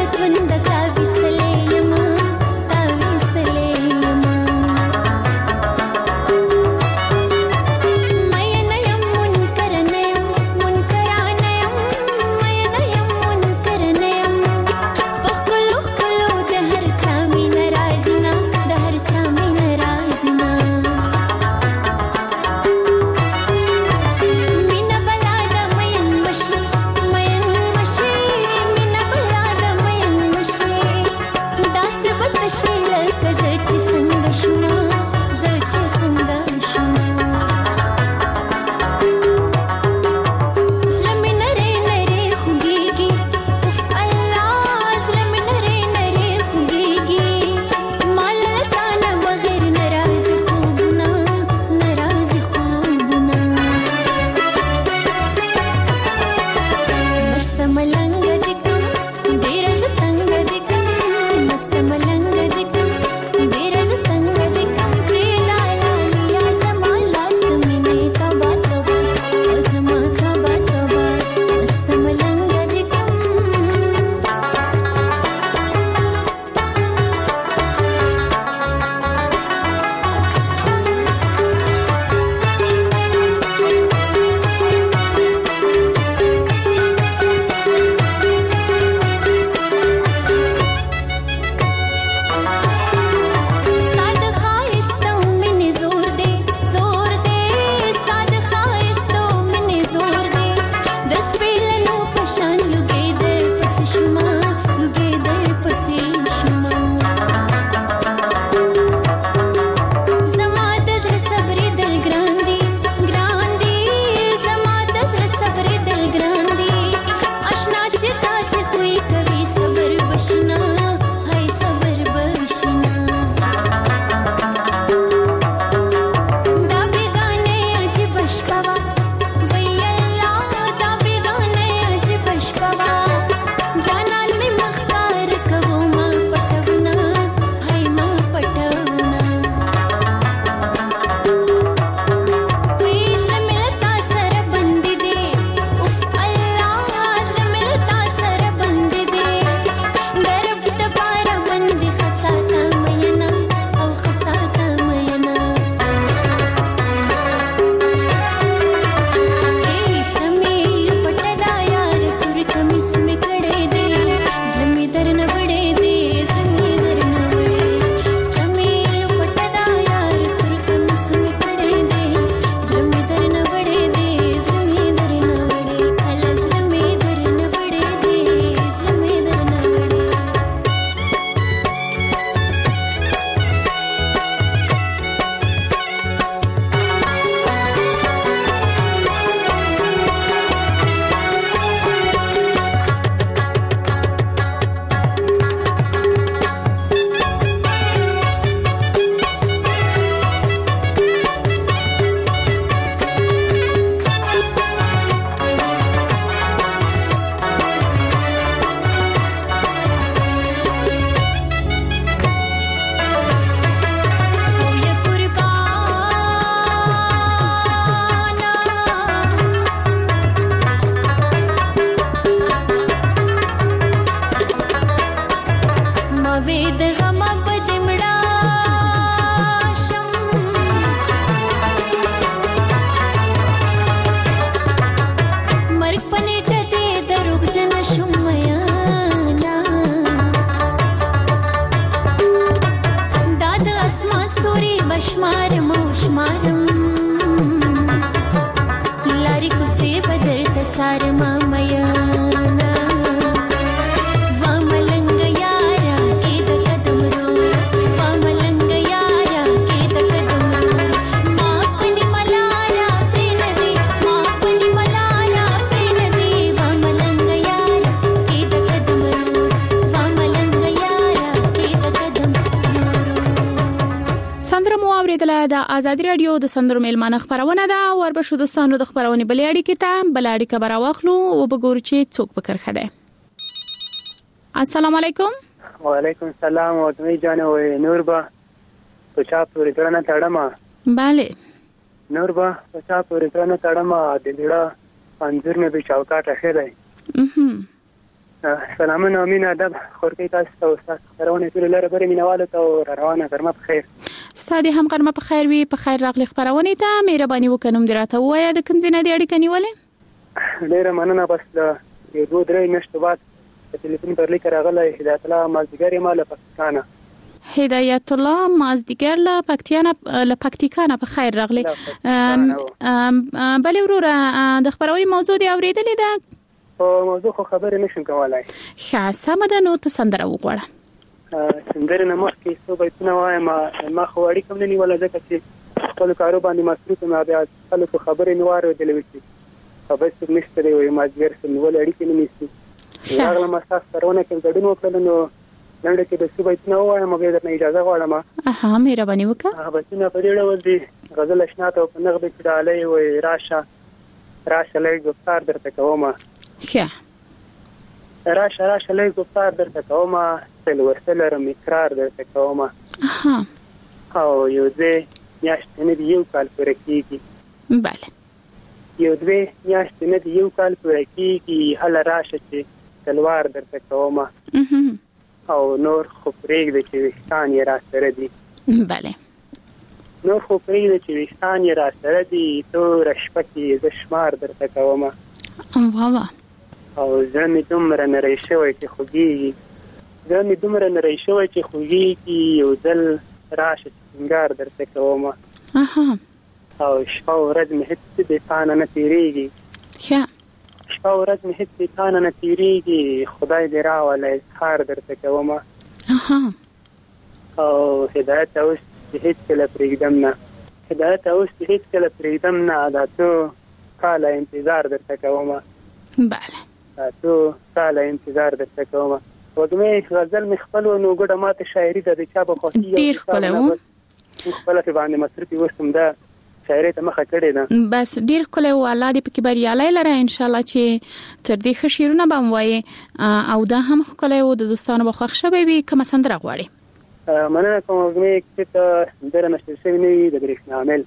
د ازادي رادیو د سندرو میلمانه خبرونه ده وربشو دوستانو د خبرونه بلې اړیکې ته بل اړیکه برا واخلو او وګورو چې څوک پکر خده. السلام علیکم. وعلیکم السلام او دمي جان او نور با په چا پورې ترنه تړم. bale نور با په چا پورې ترنه تړم د ډېړه انځور نه به چوکاټ اخیری. اهم سلامونه امین ادب خورکی تاسو ته استاد خبرونه ټول لره بری مینواله ته روانه ګرمه په خیر. ستاسو هم ګرمه په خیر وي. په خیر راغلی خبرونه ته مهرباني وکړم دراته وایي د کوم ځای نه دی اړیکه نیولې؟ ډیره مننه. بس د یو دوه درې میاشتو بعد په ټلیفون پر لیک راغلی هدایت الله مازدیګر مال پاکستان. هدایت الله مازدیګر له پکتیانا له پکتیکانا په خیر راغلی. بل وروره د خبرونه موضوع دی اوریدلې ده؟ په موضوع خو خبرې نشم کولای. ښه سمه ده نو ته سندره وغواړه. سندره نه مخکې څو بیتونه وایم. ما خو اړیکه هم نه نیوله ځکه چې خپل کارو باندې مصروف یم. بیا خلکو خبرې نه واورېدلې وې چې خبر څوک نشته دی وایي مازدیګر سره نیولې اړیکې نه نیسي. راغلم ستاسو سرونه کې ګډون وکړل نو لنډه کې د څو بیتونه ووایم بیا درنه اجازه غواړم. اها مهرباني وکړه. هغه بیتونه په دې ډول دي غزل اشنا ته په نغمه کې ډالۍ وایي راشه راشه لږ گفتار درته کوم. ښه راشه راشه لږ گفتار درته کوم سل ورسلرم اقرار درته کوم. اها او یو دې میاشتې نه دی یو کال پوره کېږي. بله یو دوه میاشتې نه دی یو کال پوره کېږي هله راشه چې تلوار درته کوم. او نور خو پرېږده چې ویښتان یې را سره دي. بله نور خو پرېږده چې ویښتان یې را سره دي توره شپه کې زه شمار درته کوم. واه او زړه مې دومره نری شوی چې خوږېږي زړه مې دومره نری شوی چې خوږېږي یو ځل راشه چې سینګار درته کوم. او شپه ورځ مې هېڅ بې تانه نه تېرېږي. ښه شپه ورځ مې هېڅ بې تانه نه تېرېږي خدای دې راوله اظهار درته کوم. او هدایت اوس چې هېڅکله پرېږدم نه هدایت اوس چې هېڅکله پرېږدم نه دا څو کاله انتظار درته کوم. بله تو ساله انتظار درته کوم. وګمې غزل مې خپل نو ګډه ماته شاعري ده د چا به خوښي ډېر ښکلی و. خپله پې باندې مصروف اوسم ده شاعري ته مخه کړې ده. بس ډېر ښکلی و. الله دې پکې بریالی لره انشاءالله چې تر دې ښه شعرونه به هم وایي او دا هم ښکلی و د دوستانو به خوښ شوی وي. کومه سندره غواړې؟ مننه کوم وګمې چې ته سندره نشر شوې نه وي د برېښنا عامل.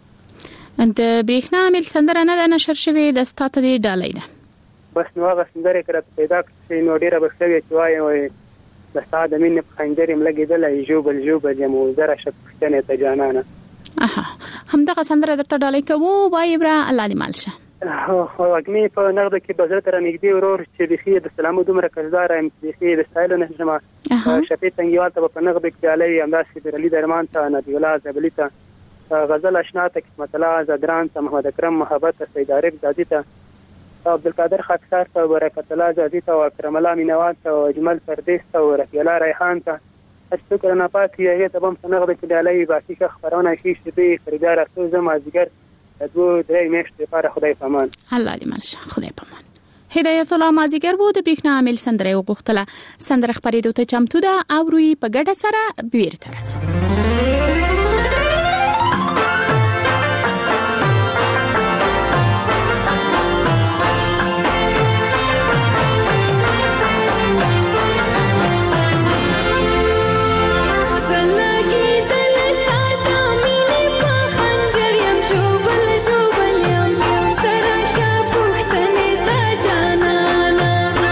د برېښنا عامل سندره نه ده نشر شوې د ستا ته دې ډالۍ ده. بس نو هغه سندره کړه پیدا کړې نو ډیره بخښوي چې وایم وای د ساده مين په خنجر يم لګیدل جوبل جوبل یم زره شپښتنه ته جانانه. اها همدغه سندره درته ډالۍ کوو وای برا الله دې مالشه. هو اګنی په نغد کې بازار تر نږدې ورور چې بخي د سلامو دومره قرضدار ام بخي د سایل نه جما شپې څنګه واته په نغد کې علي انداز کې علي درمان ته نبی الله زبلی ته غزل اشنا ته قسمت الله زدران ته محمد اکرم محبت سید عارف زادی ته عبدالقادر خاکسار ته برکت الله زادی ته اکرم الله مینوات ته اجمل پردیس ته رفیع الله ریحان ته شکر نه پاتې هغه ته هم څنګه د کډالۍ باقي خبرونه شي چې به خریدار اسو زما ذکر دغه درې میاشتې لپاره خدای پامان. الله دې مالشه خدای پامان. هدایت الله مازیګر وو د برېښنا عامل سندره وغوښتله. سندره خبرېدو ته چمتو ده او روی په ګډه سره بیرته راځو.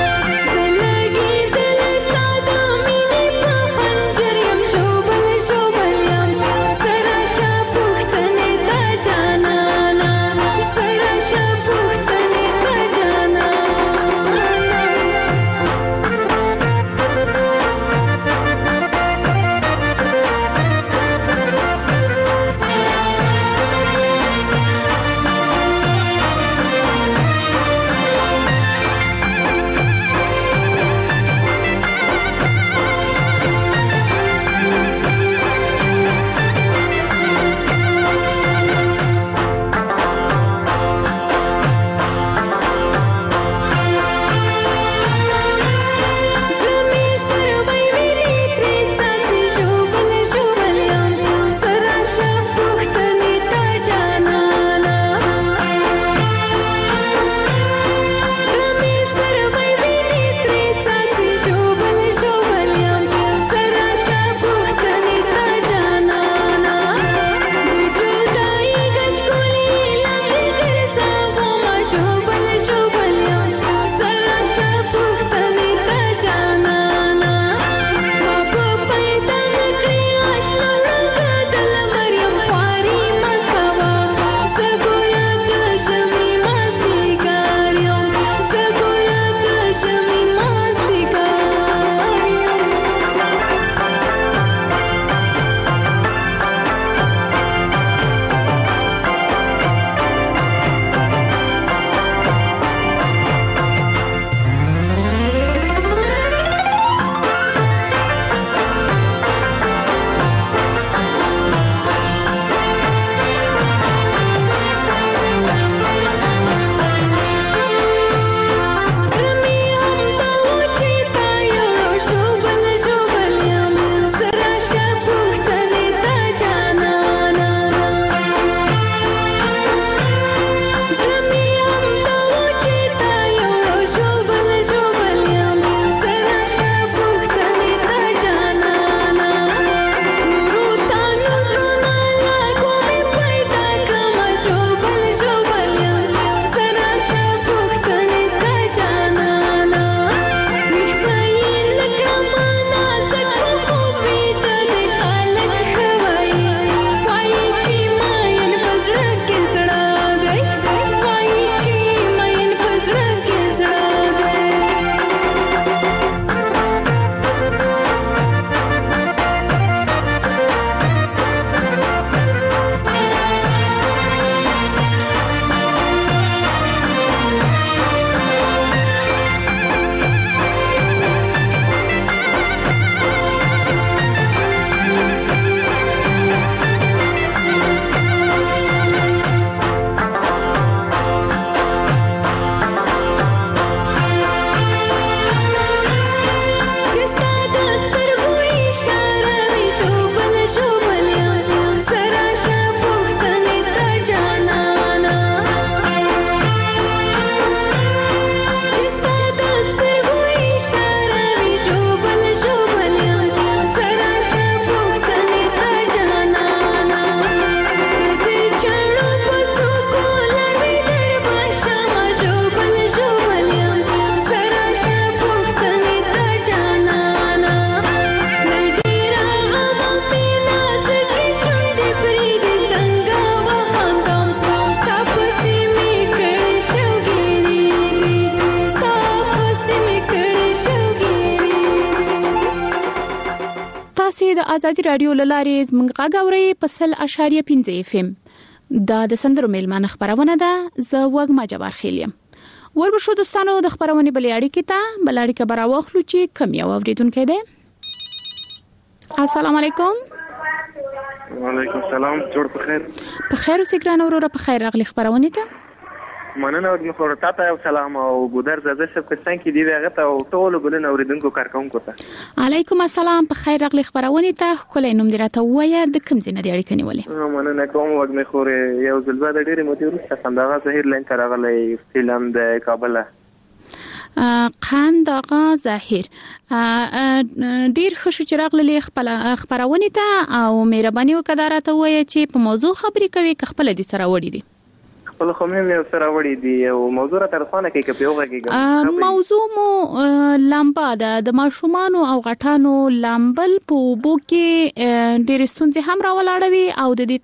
Show تاسو د ازادي رادیو لارې زموږ غاګوري په سل اشاریه پنځه اف ام دا د سندرو میلمانه خبرونه ده زه وګما جبار خیلیم وربشو دوستانو د خبرونه بلې اړیکې ته بل اړیکه براوخلو چې کم یو اوریدونکو ده السلام علیکم وعلیکم السلام جوړ په خیر په خیر اوسې ګران وروره په خیر راغلی خبرونه ته مننه د مخورتا ته سلام او ګودر زده سب کسان کې دی هغه ته ټول ګلن اوریدونکو کارکونکو ته علیکم السلام په خیر راغلی خبرونه ته کولای نوم درته وایي د کوم ځای نه دی اړیکه نیولې مننه کوم وګ مې خورې یو ځل بعد ډېر مو ورسته څنګه ظاهر لین تر غلې فلم د کابل قند آقا ظاهر ډیر خوشو چې راغلی خپل خبرونه ته او مهرباني وکړه راته وایي چې په موضوع خبرې کوي که خپل دي سره وړي دي خپل خو مې یو سره وړي دي او موضوع را ترخانه کې کې پیوغه کېږي موضوع مو لامبا ده د ماشومان او غټانو لامبل په بو کې ډېر ستونزې هم راولاړوي او د دې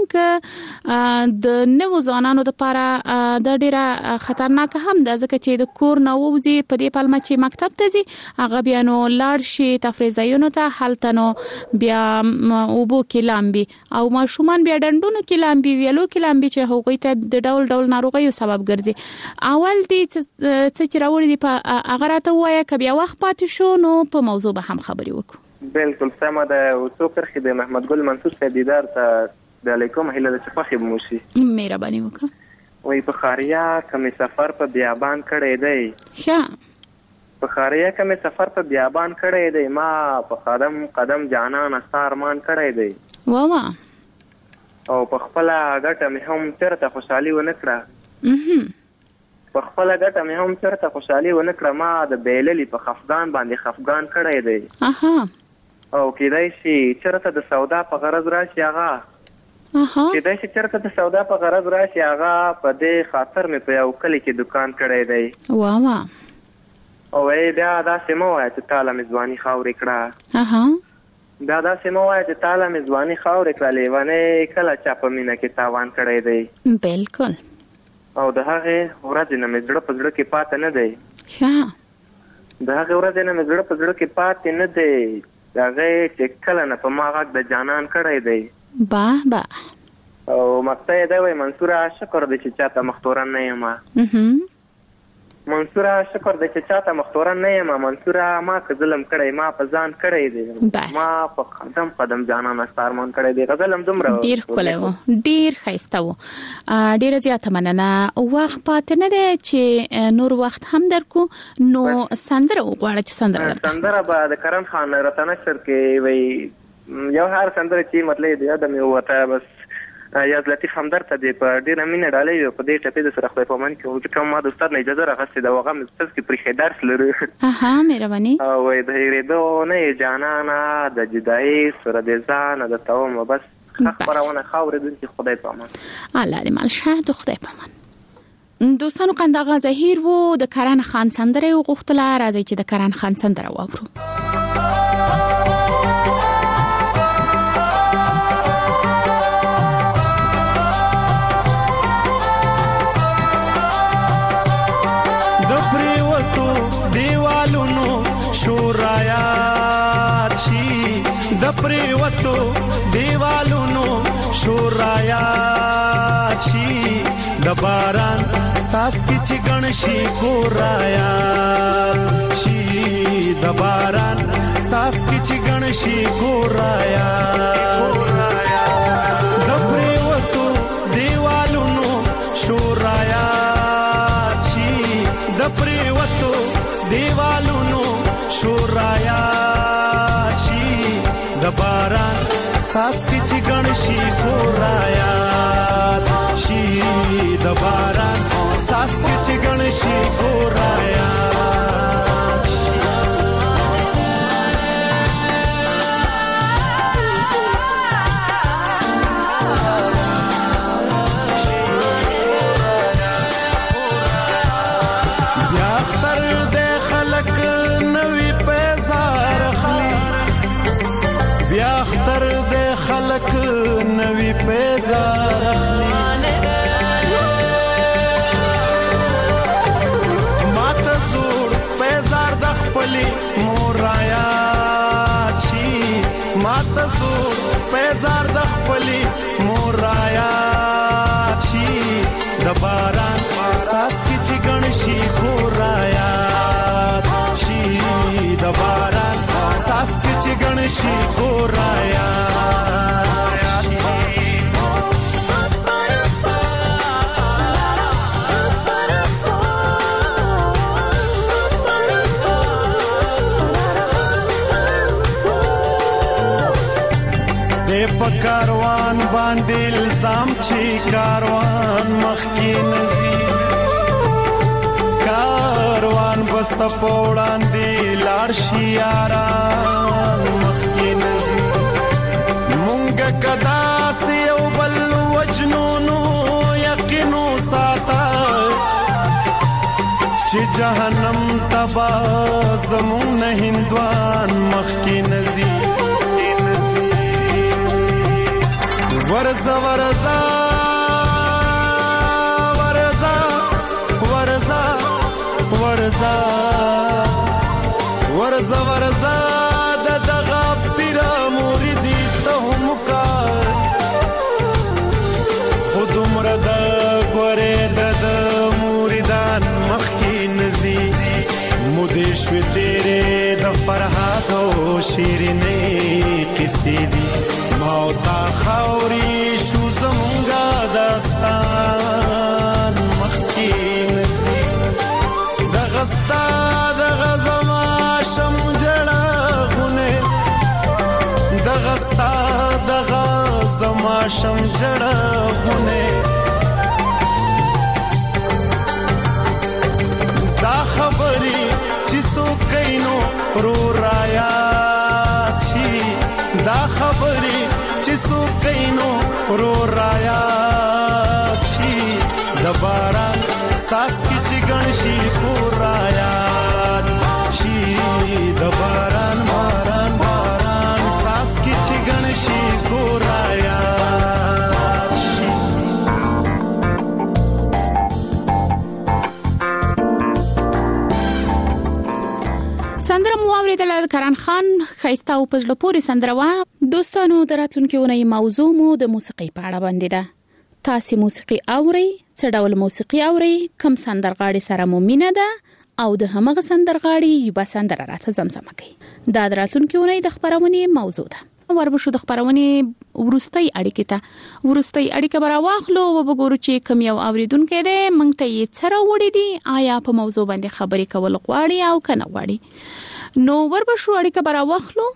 ترڅنګ د نوو ځوانانو لپاره د ډېره خطرناک هم ده ځکه چې د کور نه ووزي په دې پلمه چې مکتب ته ځي هغه بیا نو لاړ شي تفریح ځایونو ته هلته نو بیا اوبو کې لامبي او ماشومان بیا ډنډونو کې لامبي ویلو کې لامبي چې هغوی ته د ډول ډول ناروغیو سبب ګرځي اول دې څه چې راوړي دي په هغه راته وایي که بیا وخت پاتې شو نو په موضوع به هم خبرې وکړو بالکل سمه ده او څو کرښې د محمد ګل منصور صاحب دیدار ته د علیکم هیله ده چې خوښې به مو شي مهرباني وکړه وایي په خاریا کمې سفر په بیابان کړی دی ښه په خاریا کمې سفر په بیابان کړی دی ما په قدم قدم جانان ستا ارمان کړی دی وا وا او په خپل غټه مې هم چرته خوشحالي ونه کړه په خپل غټه مې هم چرته خوشحالي ونه کړه ما د بیللی په خفګان باندې خفګان کړی دی اها او کېدای شي چرته د سودا په غرض راشي هغه اها کېدای شي چرته د سودا په غرض راشي هغه په دې خاطر مې په یو کلی کې دکان کړی دی وا وا او ای بیا داسې مو وایه چې تاله مې ځواني خاورې کړه اها بیا داسې مو وایه چې تاله مې ځواني خاورې کړه لیونۍ کله چا په مینه کې تاوان کړی دی بالکل او د هغې ورځې نه مې زړه په زړه کې پاته نه دی ښه د هغې ورځې نه مې زړه په زړه کې پاتې نه دی د هغې چې کله نه په ما غږ د جانان کړی دی باه باه او مقطع یې دی وایي منصوره شکر دی چې چاته مختورن نه یم منصوره شکر دی چې چاته مختورن نه یم منصوره ما که ظلم کړی ما په ځان کړی دی ما په قدم قدم جانان ستا ارمان کړی دی غزل هم دومره ډېر ښکلی و ډېر ښایسته و ډېره زیاته مننه وخت پاتې نه دی چې نور وخت هم درکو نو سندره وغواړه چې سندره درته سندره به د کرن خان رته نشر کې وایي یو هر سندره چې مطلب دی یاده مې ووته بس یاد لطیف همدر ته دی په ډېره مینه ډالۍ وي په دې ټپې د سره خدای په امان کې ځکه ما د استاد نه اجازه راغستې ده او هغه مې ستاسو کې پرېښی درس لرو اها مهرباني او وایي د هېرېدو نه یې جانانه د جدایي سره د ځانه د تومه بس ښه خپرونه ښه اورېدونکي خدای په امان الله دې مال شه د خدای په امان دوستانو قند آقا ظهیر و د کرن خان سندره وغوښتله راځئ چې د کرن خان سندره واورو شورایات شي د پریوتو دیوالونو شورایات شي د باران ساس کی چګن شي ګورایات شي د باران ساس کی چګن شي ګورایات د پریوتو دیوالونو شورایات شي د پریوتو دیوالونو شورایات شي د باران ساس کی چګن شي ګورایات شي د باران ساس کی چګن شي ګورایات خلق نوی پیزار اخلی مات زور پیزار د خپلې مور رایات شي د باران ساس کې چې ګڼ شي خور رایات شي د باران ساس کې چې ګڼ شي خور رایات په کاروان باندې الزام چې کاروان مخکې نزي کاروان بس په وړاندې لاړ شي یاران مخکې نزي مونږ کدا سي او بل وجنونو یقینو ساته چې جهنم تبا زمون نه هندوان مخکې نزي ورزا ورزا ورزا ورزا ورزا ورزا ورزا د دغه پیر مریدی ته هم کار خود مرد ګوره د مریدان مخکې نزي مودې شو تیرې د فرحات او شیرینې قصې دي موتا خوري شو زمونږه داستان مخکې نزي دغه ستا دغه زما شم جړغونه دغه ستا دغه زما شم جړغونه دا خبري چې څوک کینو رو رايات شي دا خبري چې څوک کینو رو رايات شي د باران ساس کې چې ګڼ شي خو رايات شي د باران باران باران ساس کې چې ګڼ شي خو رايات شي سندره مو اوریدل کران خان خيستا او پزله پوری سندره وا دوستانو دراتونکو ونې موضوع مو د موسیقي په اړه باندې ده تاسو موسیقي اوري څه ډول موسیقي اوري کوم سندرغاړي سره مو مینه ده او د همغه سندرغاړي یوه سندره راته زمزمه کوي دا دراتونکو ونې د خبرونه موضوع ده وربشو د خبرونه ورستۍ اړیکې ته ورستۍ اړیکه برا واخلو او وګورو چې کوم یو اوریدونکو ده مونږ ته یې سره وړي دي آیا په موضوع باندې خبرې کول غواړي او کنه غواړي نو وربشو اړیکه برا واخلو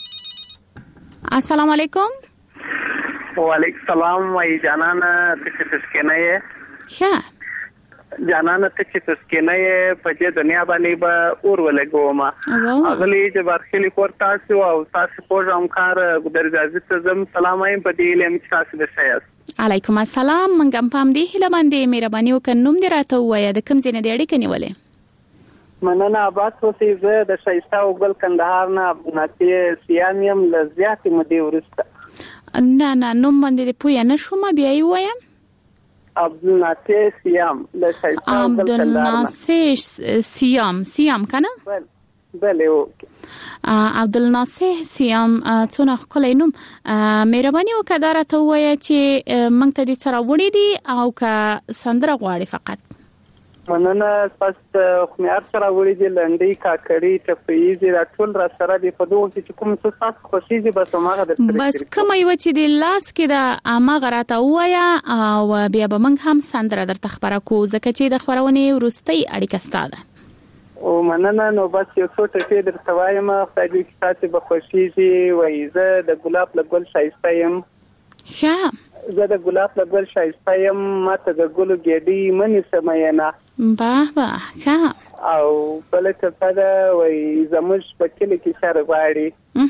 السلام علیکم وعلیکم السلام وای جانانه څه څه کنه یې ښه جانانه ته چې تسکینه په دې دنیا باندې به اور ولګوما اغلی چې برخلی کوړتا سو او تاسو پوجام کار ګدرځي ته زم سلام ایم په دې لم تاسو د سیاس علیکم السلام منګم پام دې هله باندې مهرباني وکړم دې راته وای د کوم ځای نه دی اړیکه نیولې مننه آباد اوسې زه د شایسته او بل کندهار نه ناتي سیامیم لزیات مدي ورسته نه نه نوم باندې پوی نه شوم بیا یې وایم عبدالناصر سیام د شایسته او بل کندهار عبدالناصر سیام سیام کنه بله بله اوکې عبدالناصر سیام څونه خلای نوم مهرباني وکړه راته وای چې مونږ ته دې سره وړي دي او که سندره غواړي فقط مننه پس خمیار سره وړي دي لنډي کاکړي ټپيزي را ټول را سره دي په دوه چې کوم څه تاسو خوشيږي بس ماغه د بس کوم یو چې د لاس کې د اماغه راته وایا او بیا به موږ هم سندره درته خبره کو ځکه چې د خبرونه ورستۍ اړیکه ستاده او مننه نو بس یو څه ټکی درته وایم خدای دې تاسو به خوشيږي وای زه د ګلاب لګل شایسته يم ښه زه د ګلاب لګل شایسته يم ماته د ګلو ګډي منی سماینا باه باه ښه او بل څه پدا وای زموږ په کلی کې شهر غواړي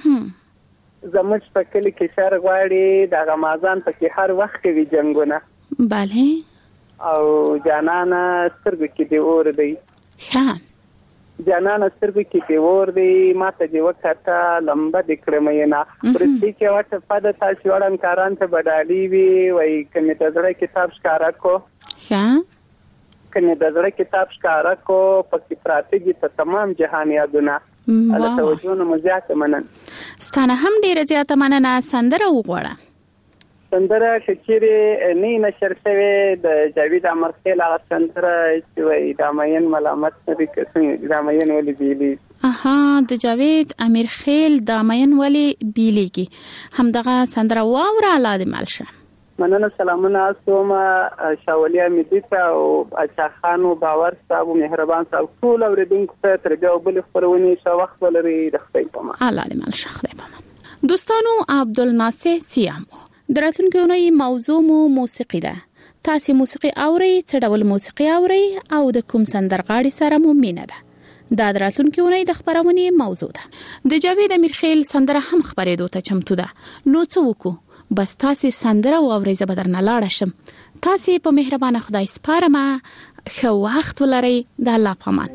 زموږ په کلی کې شهر غواړي د رمضان په کې هر وخت وی جنگونه bale او جانانا سترګې کې دی اور دی ښه جانانا سترګې کې دی اور دی ماته دی وکړه لمبه د کړمې نه پرې کې واټه پد تاسو وړاندې کاران ته بدالي وی وای کمه ته زړه کتاب ښکارا کو ښه کنه د زړه کتاب ښکارا کو پکې پراته دي ته تمام جهان یادونه الله توجه نو مزيات منن ستانه هم ډیره زیاته مننه. سندره وغواړه. سندره کچېره نه نشر شوی د جاوید امرخیل هغه سندره چې وایي د ماین ملامت لري کسې د ماین ولې بیلی. اها د جاوید امرخیل د ماین ولې بیلیږي همدغه سندره واوره الاده مالشه. مننه. سلامونه اسوما شاولي امیدیتا او اچا خان او باور صاحب او مهربان صاحب ټول اوریدونکو ته تر بیا بل خبرونه شو وخت ولري د خپل پما الاده مالشه خدای پما. دوستانو عبدالناصر سیامو دراتونکو نوې موضوع مو موسیقي ده. تاسو موسیقي اوري څه ډول موسیقي اوري او د کوم سندرغاړي سره مو مینه ده؟ دا دراتونکو نوې د خبرونه موضوع ده. د جاوید امیرخیل سندره هم خبرېدو ته چمتو ده. نو څه وکړو؟ بس تاسو سندره واورئ زه بدرنه لاړ شم. تاسو په مهربانه خدای سپارم. ښه وخت ولرئ. د الله په امان.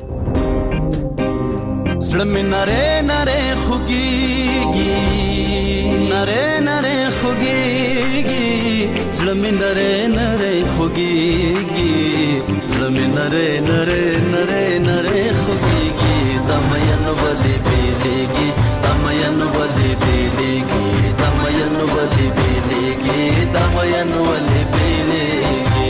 زړه مې نره نره خوږیږي نره نره خوږیږي زړه مې نره نره خوږیږي زړه مې نره نره نره نره خوږیږي د مین ولې بیلیږي د مین ولې بیلیږي د مین ولې بیلیږي د مین ولې بیلیږي.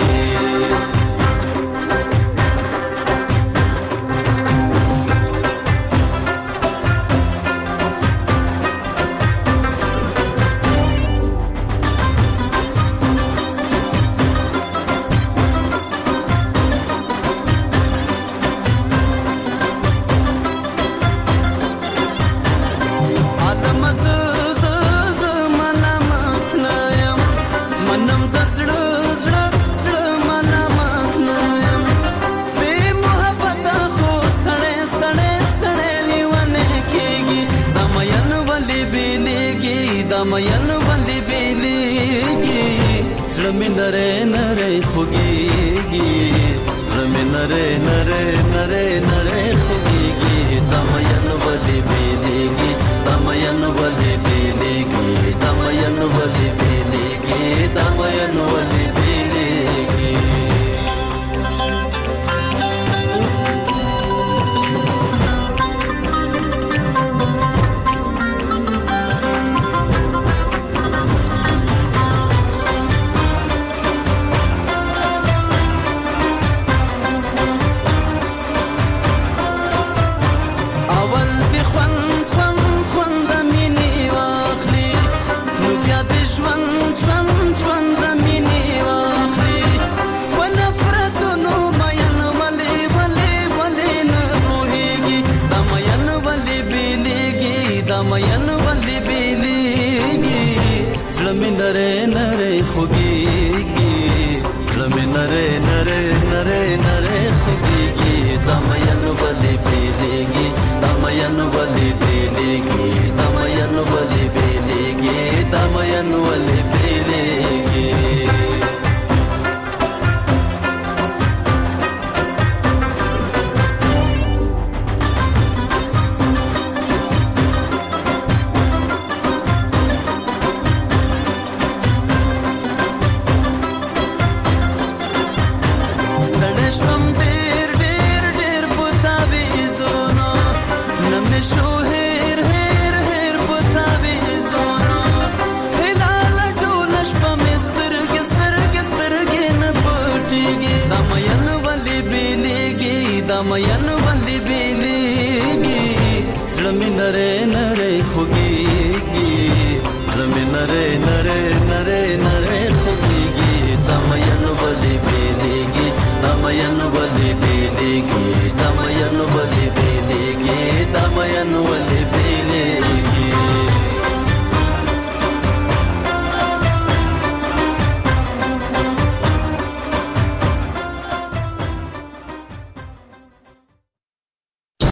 مین باندې بیلیږي زړه مې نره نره خوږیږي زړه مې نره نره نره نره خوږیږي د مین باندې بیلیږي د مین باندې بیلیږي د مین باندې بیلیږي د مین باندې بیلیږي. نره نره خوږیږي زړه مې نره نره نره نره خوږیږي د مین ولې بیلیږي د مین ولې بیلیږي د مین ولې بیلیږي د مین ولې بیلیږي. شوم ډېر ډېر ډېر پتا ویزونو نمې شو هېر هېر هېر پتا ویزونو هلال ټول شپه مې سترګې سترګې سترګې نه پټېږي د مین ولې بیلیږي د مین ولې بیلیږي زړه مې نره نره خوږیږي زړه مې نره نره نره نره خوږیږي د مین ولې بیلیږي د مین ولې بیلیږي د مین ولې